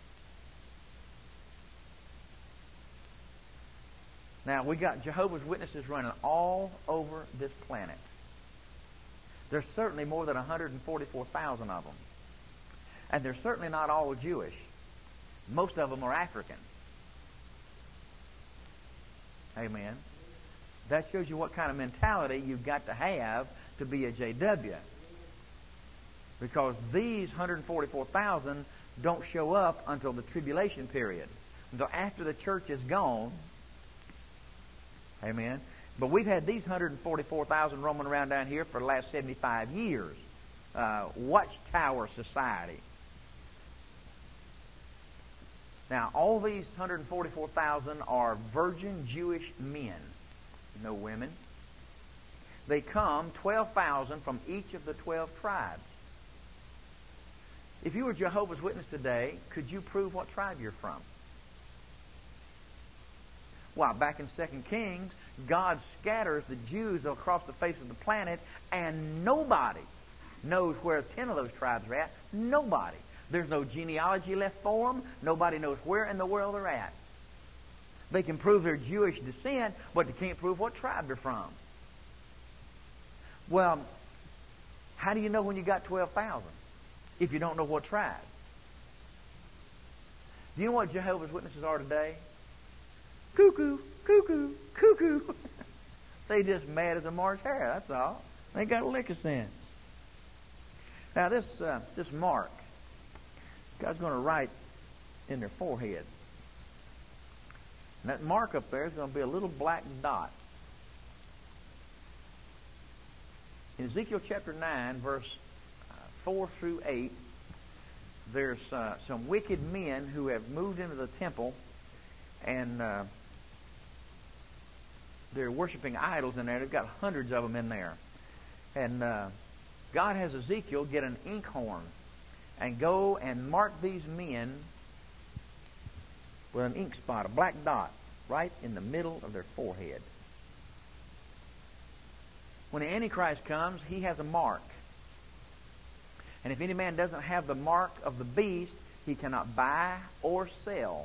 Now, we got Jehovah's Witnesses running all over this planet. There's certainly more than one hundred forty-four thousand of them. And they're certainly not all Jewish. Most of them are African. Amen. That shows you what kind of mentality you've got to have to be a J W. Because these one hundred forty-four thousand don't show up until the tribulation period. Until after the church is gone. Amen. But we've had these one hundred forty-four thousand roaming around down here for the last seventy-five years. Uh, Watchtower Society. Now, all these one hundred forty-four thousand are virgin Jewish men. No women. They come twelve thousand from each of the twelve tribes. If you were Jehovah's Witness today, could you prove what tribe you're from? Well, back in Second Kings, God scatters the Jews across the face of the planet, and nobody knows where ten of those tribes are at. Nobody. There's no genealogy left for them. Nobody knows where in the world they're at. They can prove their Jewish descent, but they can't prove what tribe they're from. Well, how do you know when you got twelve thousand if you don't know what tribe? Do you know what Jehovah's Witnesses are today? Cuckoo. cuckoo, cuckoo. They just mad as a March hare, that's all. They got a lick of sense. Now this uh, this mark, God's going to write in their forehead. And that mark up there is going to be a little black dot. In Ezekiel chapter nine, verse uh, four through eight, there's uh, some wicked men who have moved into the temple, and uh, they're worshiping idols in there. They've got hundreds of them in there. And uh, God has Ezekiel get an inkhorn and go and mark these men with an ink spot, a black dot, right in the middle of their forehead. When the Antichrist comes, he has a mark. And if any man doesn't have the mark of the beast, he cannot buy or sell.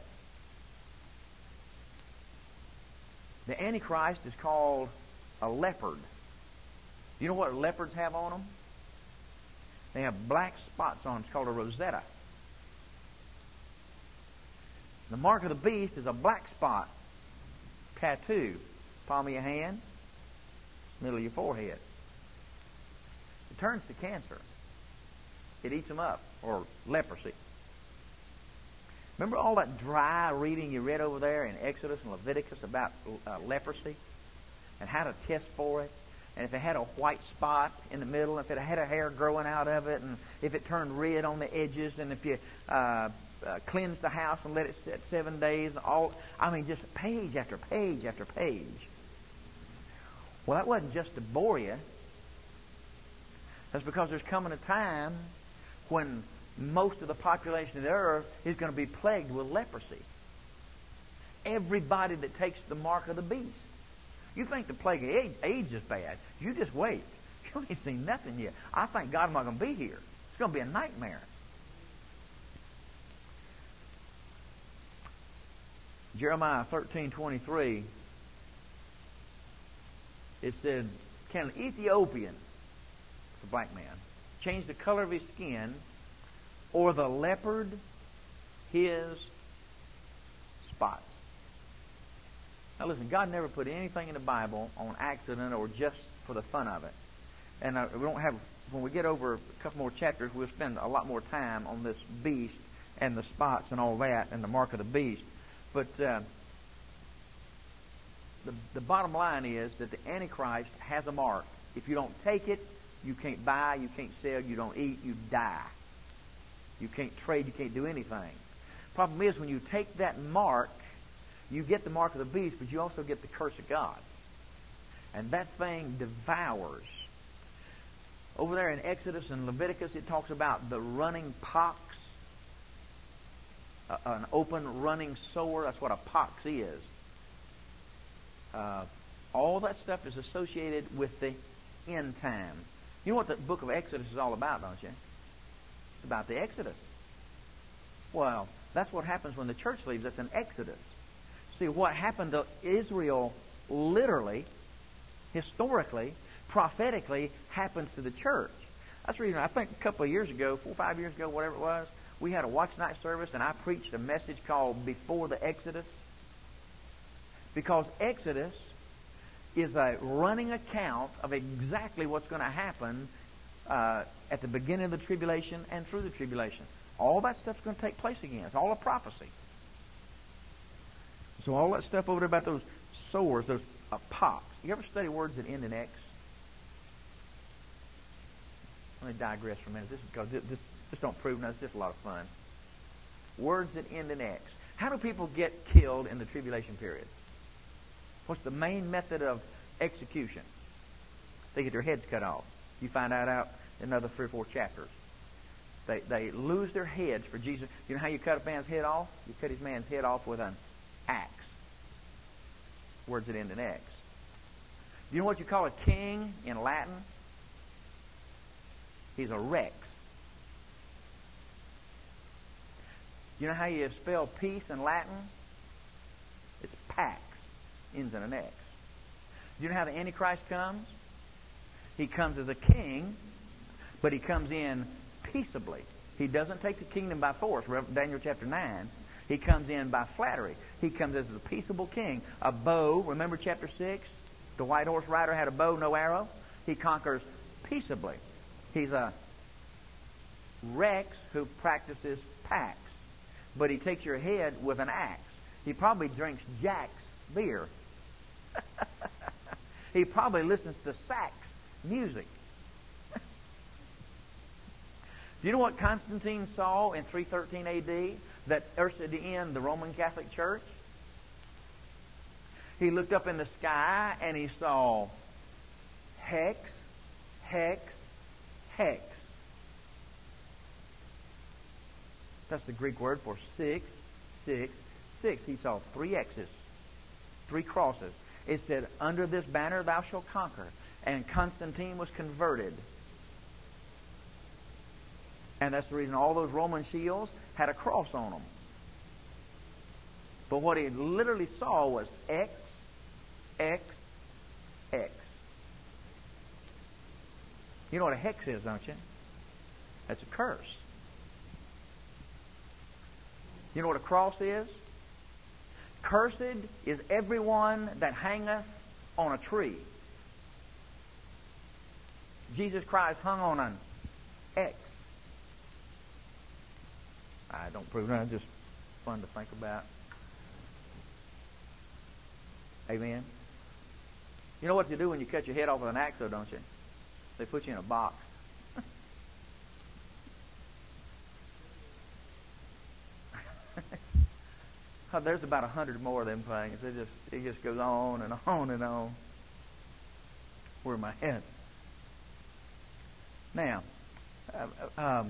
The Antichrist is called a leopard. You know what leopards have on them? They have black spots on them. It's called a rosetta. The mark of the beast is a black spot, tattoo, palm of your hand, middle of your forehead. It turns to cancer. It eats them up, or leprosy. Remember all that dry reading you read over there in Exodus and Leviticus about uh, leprosy and how to test for it? And if it had a white spot in the middle, if it had a hair growing out of it, and if it turned red on the edges, and if you uh, uh, cleanse the house and let it sit seven days, all I mean, just page after page after page. Well, that wasn't just to bore you. That's because there's coming a time when most of the population of the earth is going to be plagued with leprosy. Everybody that takes the mark of the beast. You think the plague of AIDS, AIDS is bad. You just wait. You ain't seen nothing yet. I think God's not going to be here. It's going to be a nightmare. Jeremiah thirteen twenty-three, it said, can an Ethiopian, it's a black man, change the color of his skin, or the leopard his spots? Now listen, God never put anything in the Bible on accident or just for the fun of it. And uh, we don't have, when we get over a couple more chapters, we'll spend a lot more time on this beast and the spots and all that and the mark of the beast. But uh, the, the bottom line is that the Antichrist has a mark. If you don't take it, you can't buy, you can't sell, you don't eat, you die. You can't trade, you can't do anything. Problem is, when you take that mark, you get the mark of the beast, but you also get the curse of God. And that thing devours. Over there in Exodus and Leviticus, it talks about the running pox. Uh, an open running sore. That's what a pox is. Uh, all that stuff is associated with the end time. You know what the book of Exodus is all about, don't you? It's about the Exodus. Well, that's what happens when the church leaves. That's an Exodus. See, what happened to Israel literally, historically, prophetically, happens to the church. That's the reason I think a couple of years ago, four or five years ago, whatever it was, we had a watch night service and I preached a message called Before the Exodus. Because Exodus is a running account of exactly what's going to happen uh, at the beginning of the tribulation and through the tribulation. All that stuff's going to take place again. It's all a prophecy. So all that stuff over there about those sores, those uh, pox. You ever study words that end in X? Let me digress for a minute. This is because this, this don't prove nothing. It's just a lot of fun. Words that end in X. How do people get killed in the tribulation period? What's the main method of execution? They get their heads cut off. You find that out in another three or four chapters. They they lose their heads for Jesus. You know how you cut a man's head off? You cut his man's head off with an axe. Words that end in X. Do you know what you call a king in Latin? He's a rex. You know how you spell peace in Latin? It's pax. Ends in an X. Do you know how the Antichrist comes? He comes as a king, but he comes in peaceably. He doesn't take the kingdom by force. Daniel chapter nine. He comes in by flattery. He comes as a peaceable king. A bow, remember chapter six? The white horse rider had a bow, no arrow. He conquers peaceably. He's a Rex who practices Pax. But he takes your head with an axe. He probably drinks Jack's beer. He probably listens to sax music. Do you know what Constantine saw in three thirteen A D that ushered in the Roman Catholic Church? He looked up in the sky and he saw hex, hex, hex. That's the Greek word for six, six, six. He saw three X's, three crosses. It said, under this banner thou shalt conquer. And Constantine was converted. And that's the reason all those Roman shields had a cross on them. But what he literally saw was X, X, X. You know what a hex is, don't you? That's a curse. You know what a cross is? Cursed is everyone that hangeth on a tree. Jesus Christ hung on an X. I don't prove that. It's just fun to think about. Amen. You know what you do when you cut your head off with an axe, though, don't you? They put you in a box. Oh, there's about a hundred more of them things. It just it just goes on and on and on. Where my head. Now, uh, um,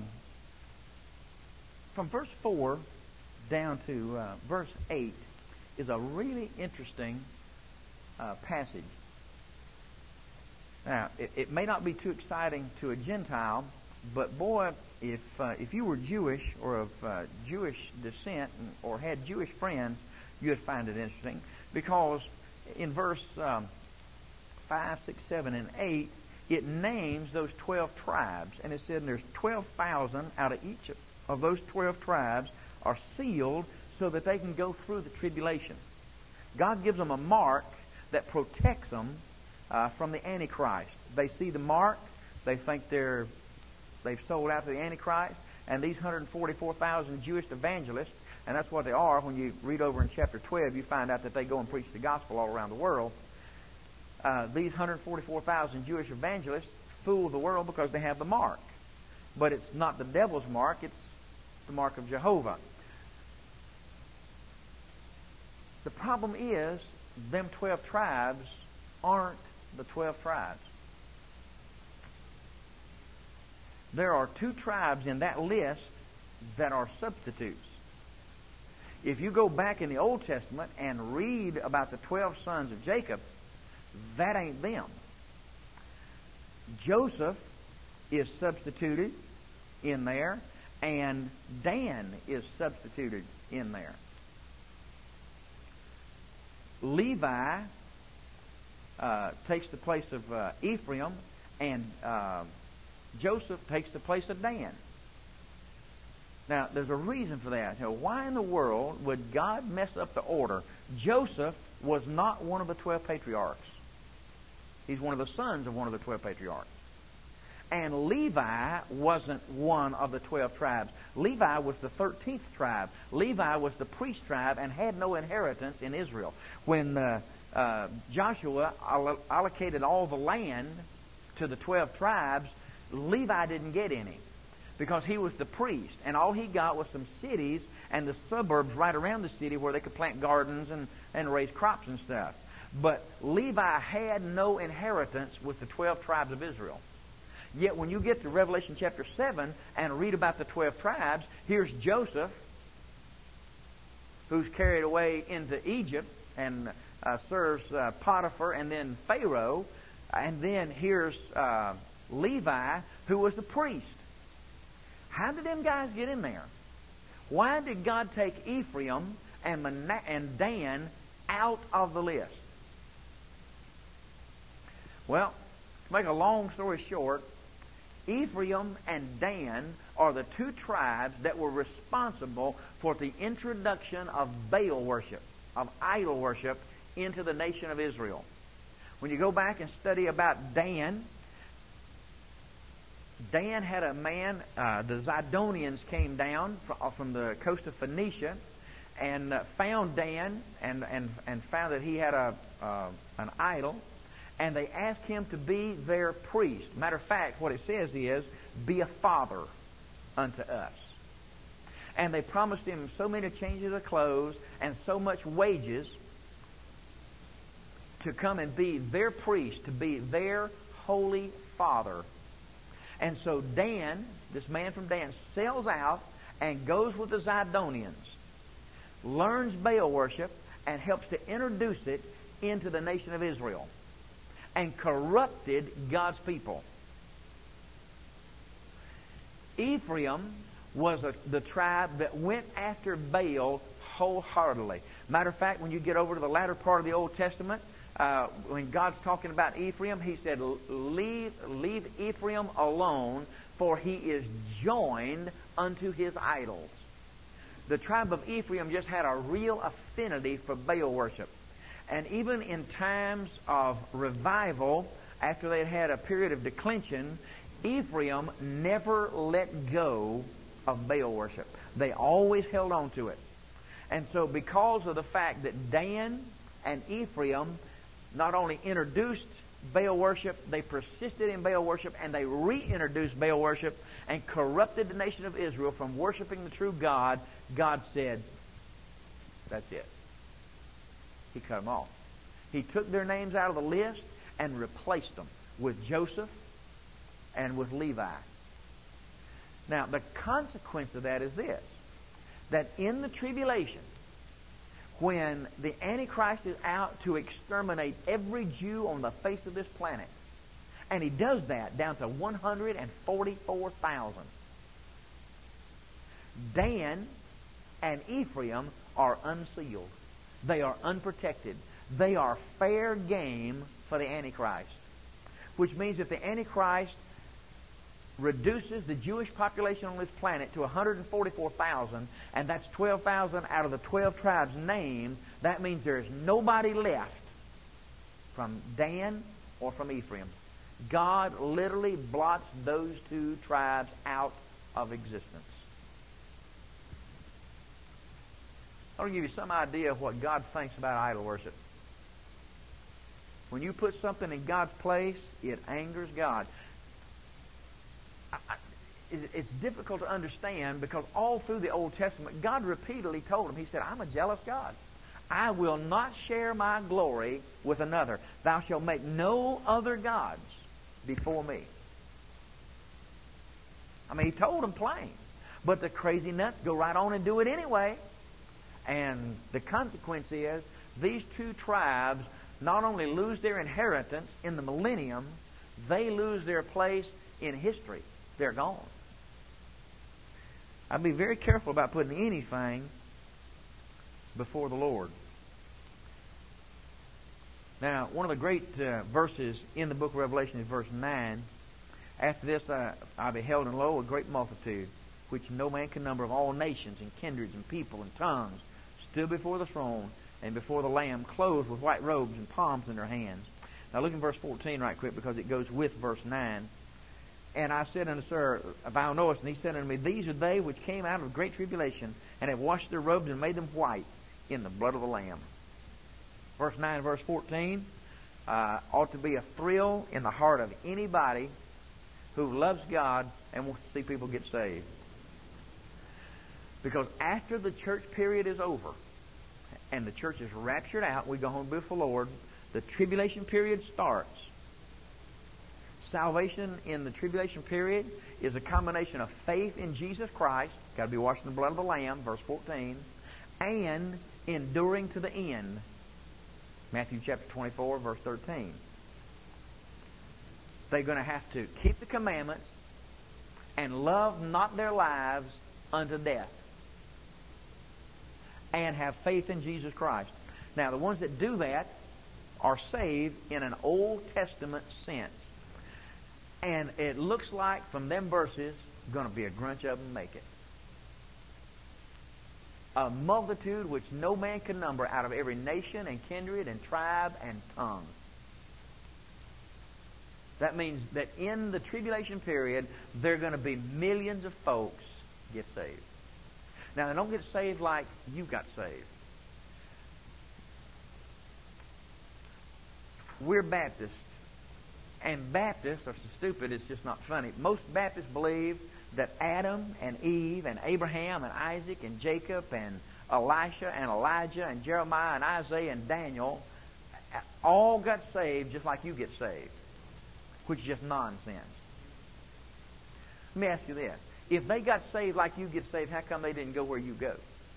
from verse four down to uh, verse eight is a really interesting uh, passage. Now, it, it may not be too exciting to a Gentile, but boy, if uh, if you were Jewish or of uh, Jewish descent or had Jewish friends, you would find it interesting, because in verse um, five, six, seven, and eight, it names those twelve tribes, and it said there's twelve thousand out of each of those twelve tribes are sealed so that they can go through the tribulation. God gives them a mark that protects them uh, from the Antichrist. They see the mark, they think they're they've sold out to the Antichrist, and these one hundred forty-four thousand Jewish evangelists, and that's what they are. When you read over in chapter twelve, you find out that they go and preach the gospel all around the world. Uh, these one hundred forty-four thousand Jewish evangelists fool the world because they have the mark. But it's not the devil's mark, it's the mark of Jehovah. The problem is, them twelve tribes aren't the twelve tribes. There are two tribes in that list that are substitutes. If you go back in the Old Testament and read about the twelve sons of Jacob, that ain't them. Joseph is substituted in there, and Dan is substituted in there. Levi uh, takes the place of uh, Ephraim, and uh, Joseph takes the place of Dan. Now, there's a reason for that. You know, why in the world would God mess up the order? Joseph was not one of the twelve patriarchs. He's one of the sons of one of the twelve patriarchs. And Levi wasn't one of the twelve tribes. Levi was the thirteenth tribe. Levi was the priest tribe and had no inheritance in Israel. When uh, uh, Joshua all- allocated all the land to the twelve tribes, Levi didn't get any, because he was the priest, and all he got was some cities and the suburbs right around the city where they could plant gardens and, and raise crops and stuff. But Levi had no inheritance with the twelve tribes of Israel. Yet when you get to Revelation chapter seven and read about the twelve tribes, here's Joseph, who's carried away into Egypt and uh, serves uh, Potiphar and then Pharaoh. And then here's uh, Levi, who was the priest. How did them guys get in there? Why did God take Ephraim and, Mana- and Dan out of the list? Well, to make a long story short, Ephraim and Dan are the two tribes that were responsible for the introduction of Baal worship, of idol worship, into the nation of Israel. When you go back and study about Dan, Dan had a man, uh, the Zidonians came down from, from the coast of Phoenicia and uh, found Dan and, and, and found that he had a uh, an idol. And they asked him to be their priest. Matter of fact, what it says is, be a father unto us. And they promised him so many changes of clothes and so much wages to come and be their priest, to be their holy father. And so Dan, this man from Dan, sells out and goes with the Zidonians, learns Baal worship, and helps to introduce it into the nation of Israel, and corrupted God's people. Ephraim was a, the tribe that went after Baal wholeheartedly. Matter of fact, when you get over to the latter part of the Old Testament, uh, when God's talking about Ephraim, He said, leave, leave Ephraim alone, for he is joined unto his idols. The tribe of Ephraim just had a real affinity for Baal worship. And even in times of revival, after they had had a period of declension, Ephraim never let go of Baal worship. They always held on to it. And so because of the fact that Dan and Ephraim not only introduced Baal worship, they persisted in Baal worship, and they reintroduced Baal worship and corrupted the nation of Israel from worshiping the true God, God said, that's it. He cut them off. He took their names out of the list and replaced them with Joseph and with Levi. Now, the consequence of that is this, that in the tribulation, when the Antichrist is out to exterminate every Jew on the face of this planet, and he does that down to one hundred forty-four thousand, Dan and Ephraim are unsealed. They are unprotected. They are fair game for the Antichrist. Which means if the Antichrist reduces the Jewish population on this planet to one hundred forty-four thousand, and that's twelve thousand out of the twelve tribes named, that means there's nobody left from Dan or from Ephraim. God literally blots those two tribes out of existence. I want to give you some idea of what God thinks about idol worship. When you put something in God's place, it angers God. I, I, it, it's difficult to understand because all through the Old Testament, God repeatedly told him, He said, I'm a jealous God. I will not share my glory with another. Thou shalt make no other gods before me. I mean, He told them plain. But the crazy nuts go right on and do it anyway. And the consequence is these two tribes not only lose their inheritance in the millennium, they lose their place in history. They're gone. I'd be very careful about putting anything before the Lord. Now, one of the great uh, verses in the book of Revelation is verse nine. After this I, I beheld, and lo, a great multitude, which no man can number, of all nations and kindreds and people and tongues, stood before the throne and before the Lamb, clothed with white robes and palms in their hands. Now look in verse fourteen right quick, because it goes with verse nine. And I said unto Sir, thou knowest, and he said unto me, these are they which came out of great tribulation, and have washed their robes and made them white in the blood of the Lamb. Verse nine and verse fourteen uh, ought to be a thrill in the heart of anybody who loves God and wants to see people get saved. Because after the church period is over and the church is raptured out, we go home before the Lord, the tribulation period starts. Salvation in the tribulation period is a combination of faith in Jesus Christ, got to be washed in the blood of the Lamb, verse fourteen, and enduring to the end, Matthew chapter twenty-four, verse thirteen. They're going to have to keep the commandments and love not their lives unto death, and have faith in Jesus Christ. Now, the ones that do that are saved in an Old Testament sense. And it looks like from them verses, going to be a grunch of them make it. A multitude which no man can number out of every nation and kindred and tribe and tongue. That means that in the tribulation period, there are going to be millions of folks get saved. Now, they don't get saved like you got saved. We're Baptists. And Baptists are so stupid, it's just not funny. Most Baptists believe that Adam and Eve and Abraham and Isaac and Jacob and Elisha and Elijah and Jeremiah and Isaiah and Daniel all got saved just like you get saved, which is just nonsense. Let me ask you this. If they got saved like you get saved, how come they didn't go where you go?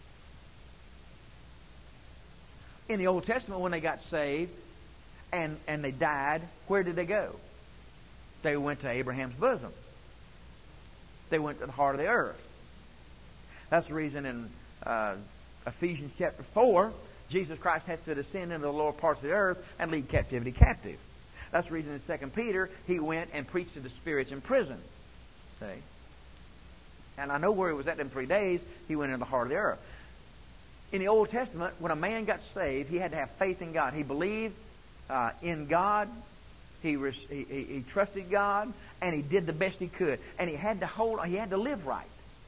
In the Old Testament, when they got saved and, and they died, where did they go? They went to Abraham's bosom. They went to the heart of the earth. That's the reason in uh, Ephesians chapter four, Jesus Christ has to descend into the lower parts of the earth and lead captivity captive. That's the reason in Second Peter, he went and preached to the spirits in prison. See? And I know where he was at them three days. He went into the heart of the earth. In the Old Testament, when a man got saved, he had to have faith in God. He believed uh, in God. He, res- he, he, he trusted God, and he did the best he could. And he had to hold, he had to live right.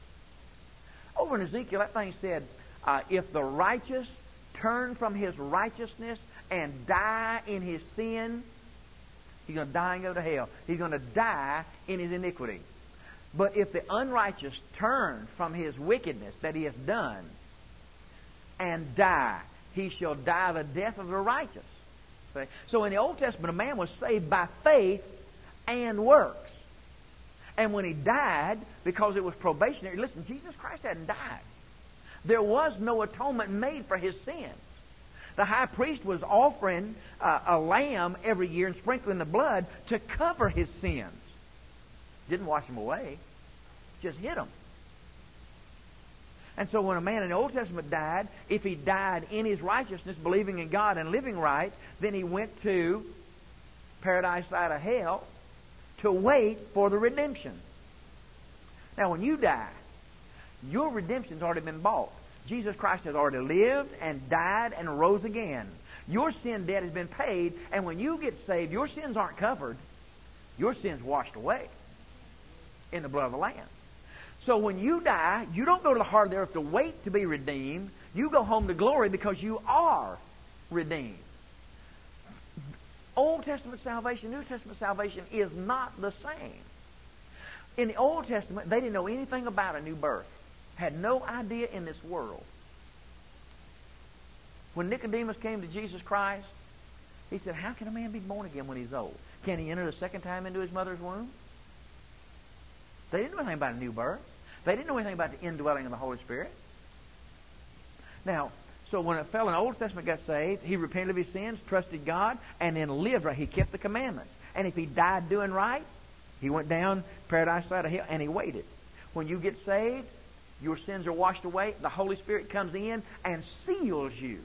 Over in Ezekiel, that thing said, uh, if the righteous turn from his righteousness and die in his sin, he's going to die and go to hell. He's going to die in his iniquity. But if the unrighteous turn from his wickedness that he hath done and die, he shall die the death of the righteous. See? So in the Old Testament, a man was saved by faith and works. And when he died, because it was probationary, listen, Jesus Christ hadn't died. There was no atonement made for his sins. The high priest was offering uh, a lamb every year and sprinkling the blood to cover his sins. Didn't wash them away. Just hid them. And so when a man in the Old Testament died, if he died in his righteousness, believing in God and living right, then he went to paradise side of hell to wait for the redemption. Now when you die, your redemption's already been bought. Jesus Christ has already lived and died and rose again. Your sin debt has been paid, and when you get saved, your sins aren't covered. Your sins washed away in the blood of the Lamb. So when you die, you don't go to the heart of the earth to wait to be redeemed. You go home to glory because you are redeemed. Old Testament salvation, New Testament salvation is not the same. In the Old Testament, they didn't know anything about a new birth. Had no idea in this world. When Nicodemus came to Jesus Christ, he said, how can a man be born again when he's old? Can he enter the second time into his mother's womb? They didn't know anything about a new birth. They didn't know anything about the indwelling of the Holy Spirit. Now, so when a fellow in the Old Testament got saved, he repented of his sins, trusted God, and then lived right. He kept the commandments. And if he died doing right, he went down paradise side of hell, and he waited. When you get saved, your sins are washed away. The Holy Spirit comes in and seals you.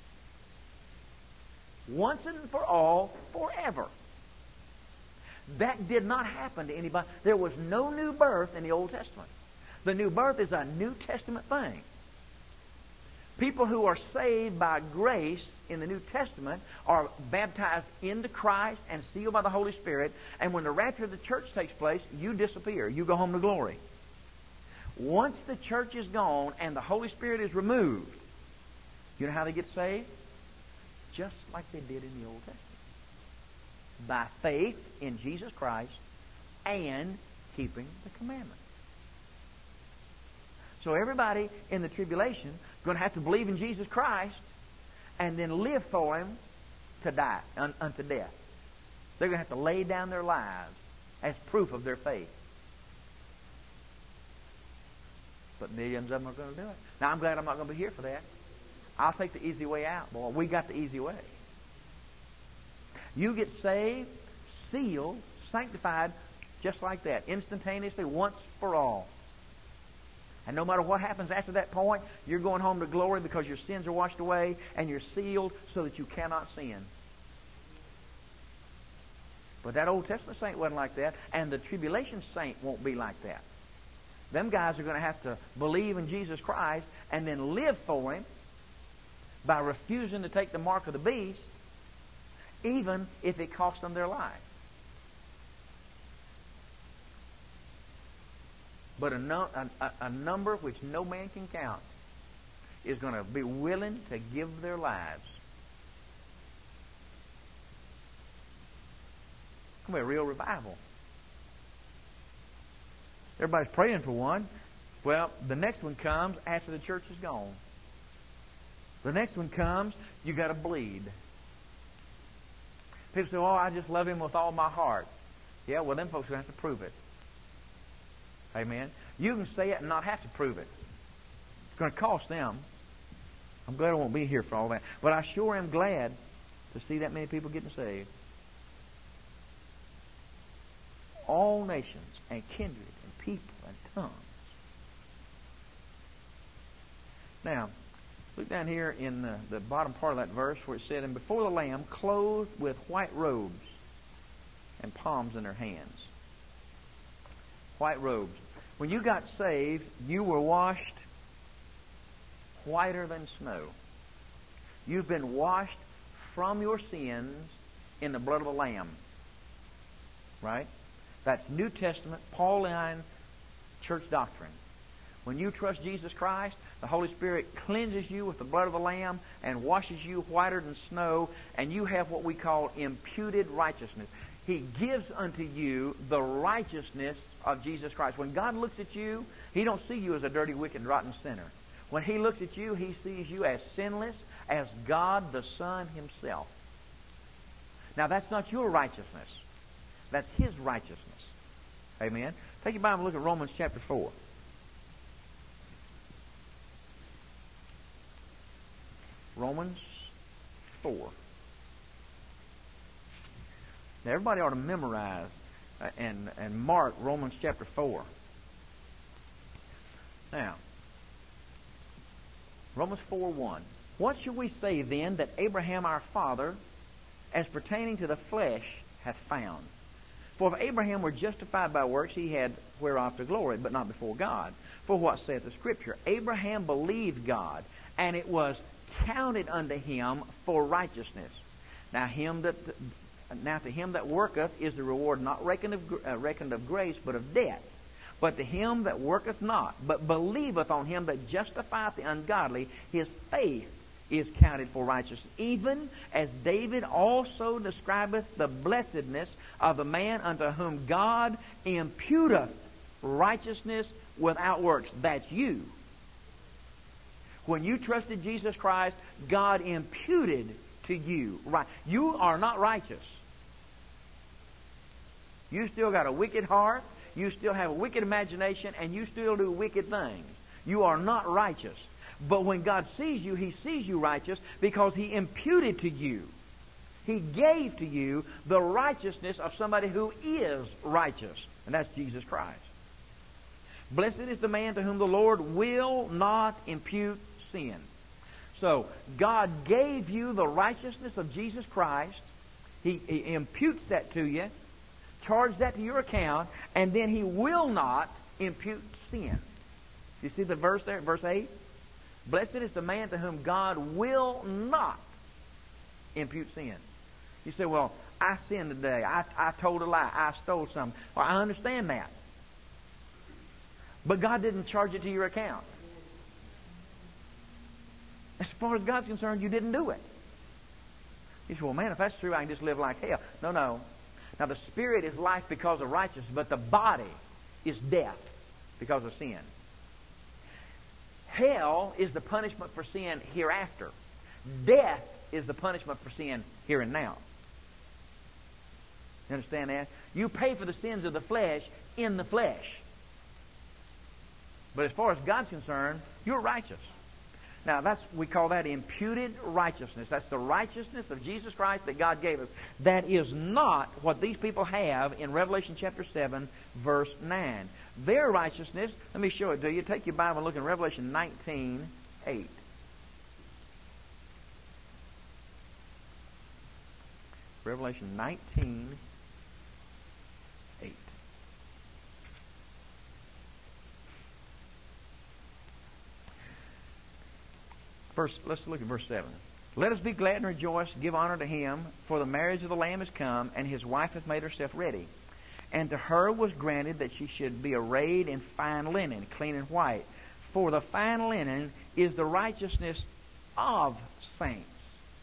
Once and for all, forever. That did not happen to anybody. There was no new birth in the Old Testament. The new birth is a New Testament thing. People who are saved by grace in the New Testament are baptized into Christ and sealed by the Holy Spirit. And when the rapture of the church takes place, you disappear. You go home to glory. Once the church is gone and the Holy Spirit is removed, you know how they get saved? Just like they did in the Old Testament. By faith in Jesus Christ and keeping the commandments. So everybody in the tribulation is going to have to believe in Jesus Christ and then live for Him to die, un- unto death. They're going to have to lay down their lives as proof of their faith. But millions of them are going to do it. Now, I'm glad I'm not going to be here for that. I'll take the easy way out, boy. We got the easy way. You get saved, sealed, sanctified, just like that, instantaneously, once for all. And no matter what happens after that point, you're going home to glory because your sins are washed away and you're sealed so that you cannot sin. But that Old Testament saint wasn't like that, and the tribulation saint won't be like that. Them guys are going to have to believe in Jesus Christ and then live for Him by refusing to take the mark of the beast, even if it costs them their life. But a, no, a, a number which no man can count is going to be willing to give their lives. It's going to be a real revival. Everybody's praying for one. Well, the next one comes after the church is gone. The next one comes, you got to bleed. People say, oh, I just love Him with all my heart. Yeah, well, them folks are going to have to prove it. Amen. You can say it and not have to prove it. It's going to cost them. I'm glad I won't be here for all that. But I sure am glad to see that many people getting saved. All nations and kindred and people and tongues. Now, look down here in the, the bottom part of that verse where it said, and before the Lamb, clothed with white robes and palms in their hands. White robes. When you got saved, you were washed whiter than snow. You've been washed from your sins in the blood of the Lamb. Right? That's New Testament, Pauline church doctrine. When you trust Jesus Christ, the Holy Spirit cleanses you with the blood of the Lamb and washes you whiter than snow, and you have what we call imputed righteousness. He gives unto you the righteousness of Jesus Christ. When God looks at you, He don't see you as a dirty, wicked, rotten sinner. When He looks at you, He sees you as sinless, as God the Son Himself. Now, that's not your righteousness. That's His righteousness. Amen. Take your Bible and look at Romans chapter four. Romans four. Now, everybody ought to memorize and, and mark Romans chapter four. Now, Romans four one. What shall we say then that Abraham our father, as pertaining to the flesh, hath found? For if Abraham were justified by works, he had whereof to glory, but not before God. For what saith the Scripture? Abraham believed God, and it was counted unto him for righteousness. Now, him that now to him that worketh is the reward not reckoned of, uh, reckoned of grace, but of debt. But to him that worketh not, but believeth on Him that justifieth the ungodly, his faith is counted for righteousness. Even as David also describeth the blessedness of the man unto whom God imputeth righteousness without works. That's you. When you trusted Jesus Christ, God imputed to you. Right. You are not righteous. You still got a wicked heart. You still have a wicked imagination, and you still do wicked things. You are not righteous. But when God sees you, He sees you righteous because He imputed to you. He gave to you the righteousness of somebody who is righteous. And that's Jesus Christ. Blessed is the man to whom the Lord will not impute sin. So, God gave you the righteousness of Jesus Christ. He, he imputes that to you, charges that to your account, and then He will not impute sin. You see the verse there, verse eight? Blessed is the man to whom God will not impute sin. You say, well, I sinned today. I, I told a lie. I stole something. Well, I understand that. But God didn't charge it to your account. As far as God's concerned, you didn't do it. You say, well, man, if that's true, I can just live like hell. No, no. Now, the spirit is life because of righteousness, but the body is death because of sin. Hell is the punishment for sin hereafter. Death is the punishment for sin here and now. You understand that? You pay for the sins of the flesh in the flesh. But as far as God's concerned, you're righteous. Now, that's we call that imputed righteousness. That's the righteousness of Jesus Christ that God gave us. That is not what these people have in Revelation chapter seven, verse nine. Their righteousness, let me show it to you. Take your Bible and look in Revelation nineteen, eight. Revelation nineteen, Verse, let's look at verse seven. Let us be glad and rejoice, give honor to him, for the marriage of the Lamb is come, and his wife hath made herself ready. And to her was granted that she should be arrayed in fine linen, clean and white. For the fine linen is the righteousness of saints.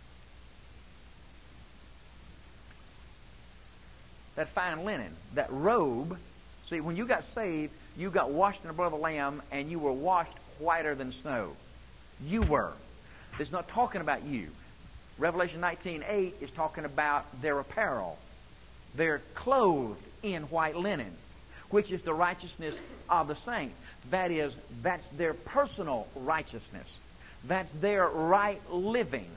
That fine linen, that robe. See, when you got saved, you got washed in the blood of the Lamb, and you were washed whiter than snow. You were. It's not talking about you. Revelation nineteen eight is talking about their apparel. They're clothed in white linen, which is the righteousness of the saints. That is, that's their personal righteousness. That's their right living.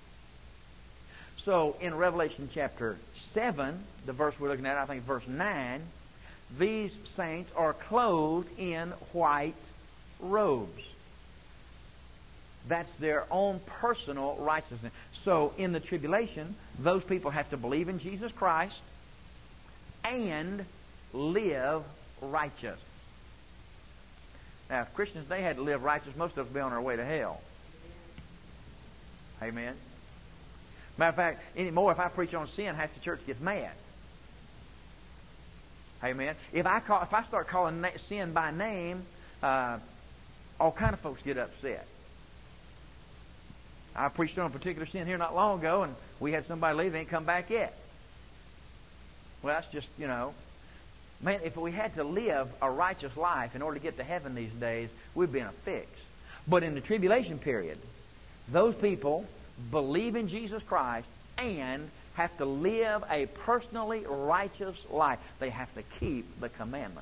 So in Revelation chapter seven, the verse we're looking at, I think verse nine, these saints are clothed in white robes. That's their own personal righteousness. So in the tribulation, those people have to believe in Jesus Christ and live righteous. Now, if Christians, they had to live righteous, most of us would be on our way to hell. Amen. Matter of fact, anymore, if I preach on sin, half the church gets mad. Amen. If I call, if I start calling sin by name, uh, all kind of folks get upset. I preached on a particular sin here not long ago, and we had somebody leave, they ain't come back yet. Well, that's just, you know, man, if we had to live a righteous life in order to get to heaven these days, we'd be in a fix. But in the tribulation period, those people believe in Jesus Christ and have to live a personally righteous life. They have to keep the commandments.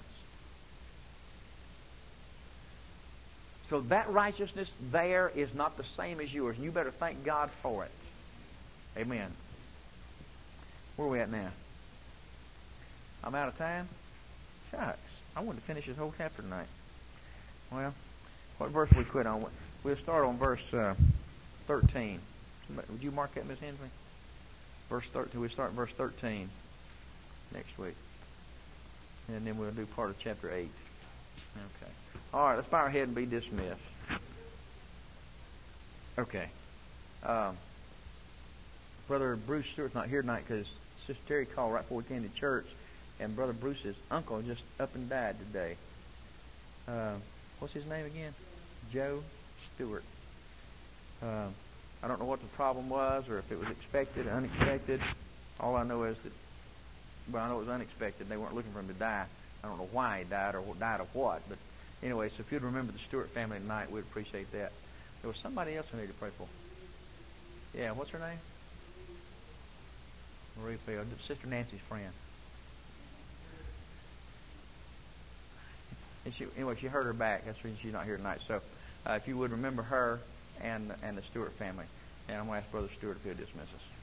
So that righteousness there is not the same as yours. And you better thank God for it. Amen. Where are we at now? I'm out of time? Shucks. I wanted to finish this whole chapter tonight. Well, what verse we quit on? We'll start on verse uh, thirteen. Would you mark that, Miss Hensley? Verse thirteen. We'll start verse thirteen next week. And then we'll do part of chapter eight. Okay. All right, let's bow our head and be dismissed. Okay. Um, Brother Bruce Stewart's not here tonight because Sister Terry called right before we came to church, and Brother Bruce's uncle just up and died today. Uh, what's his name again? Joe Stewart. Uh, I don't know what the problem was or if it was expected or unexpected. All I know is that, well, I know it was unexpected. They weren't looking for him to die. I don't know why he died or died of what, but anyway, so if you'd remember the Stewart family tonight, we'd appreciate that. There was somebody else we need to pray for. Yeah, what's her name? Marie Field, Sister Nancy's friend. And she, anyway, she hurt her back. That's the reason she's not here tonight. So uh, if you would remember her and and the Stewart family. And I'm going to ask Brother Stewart if he'll dismiss us.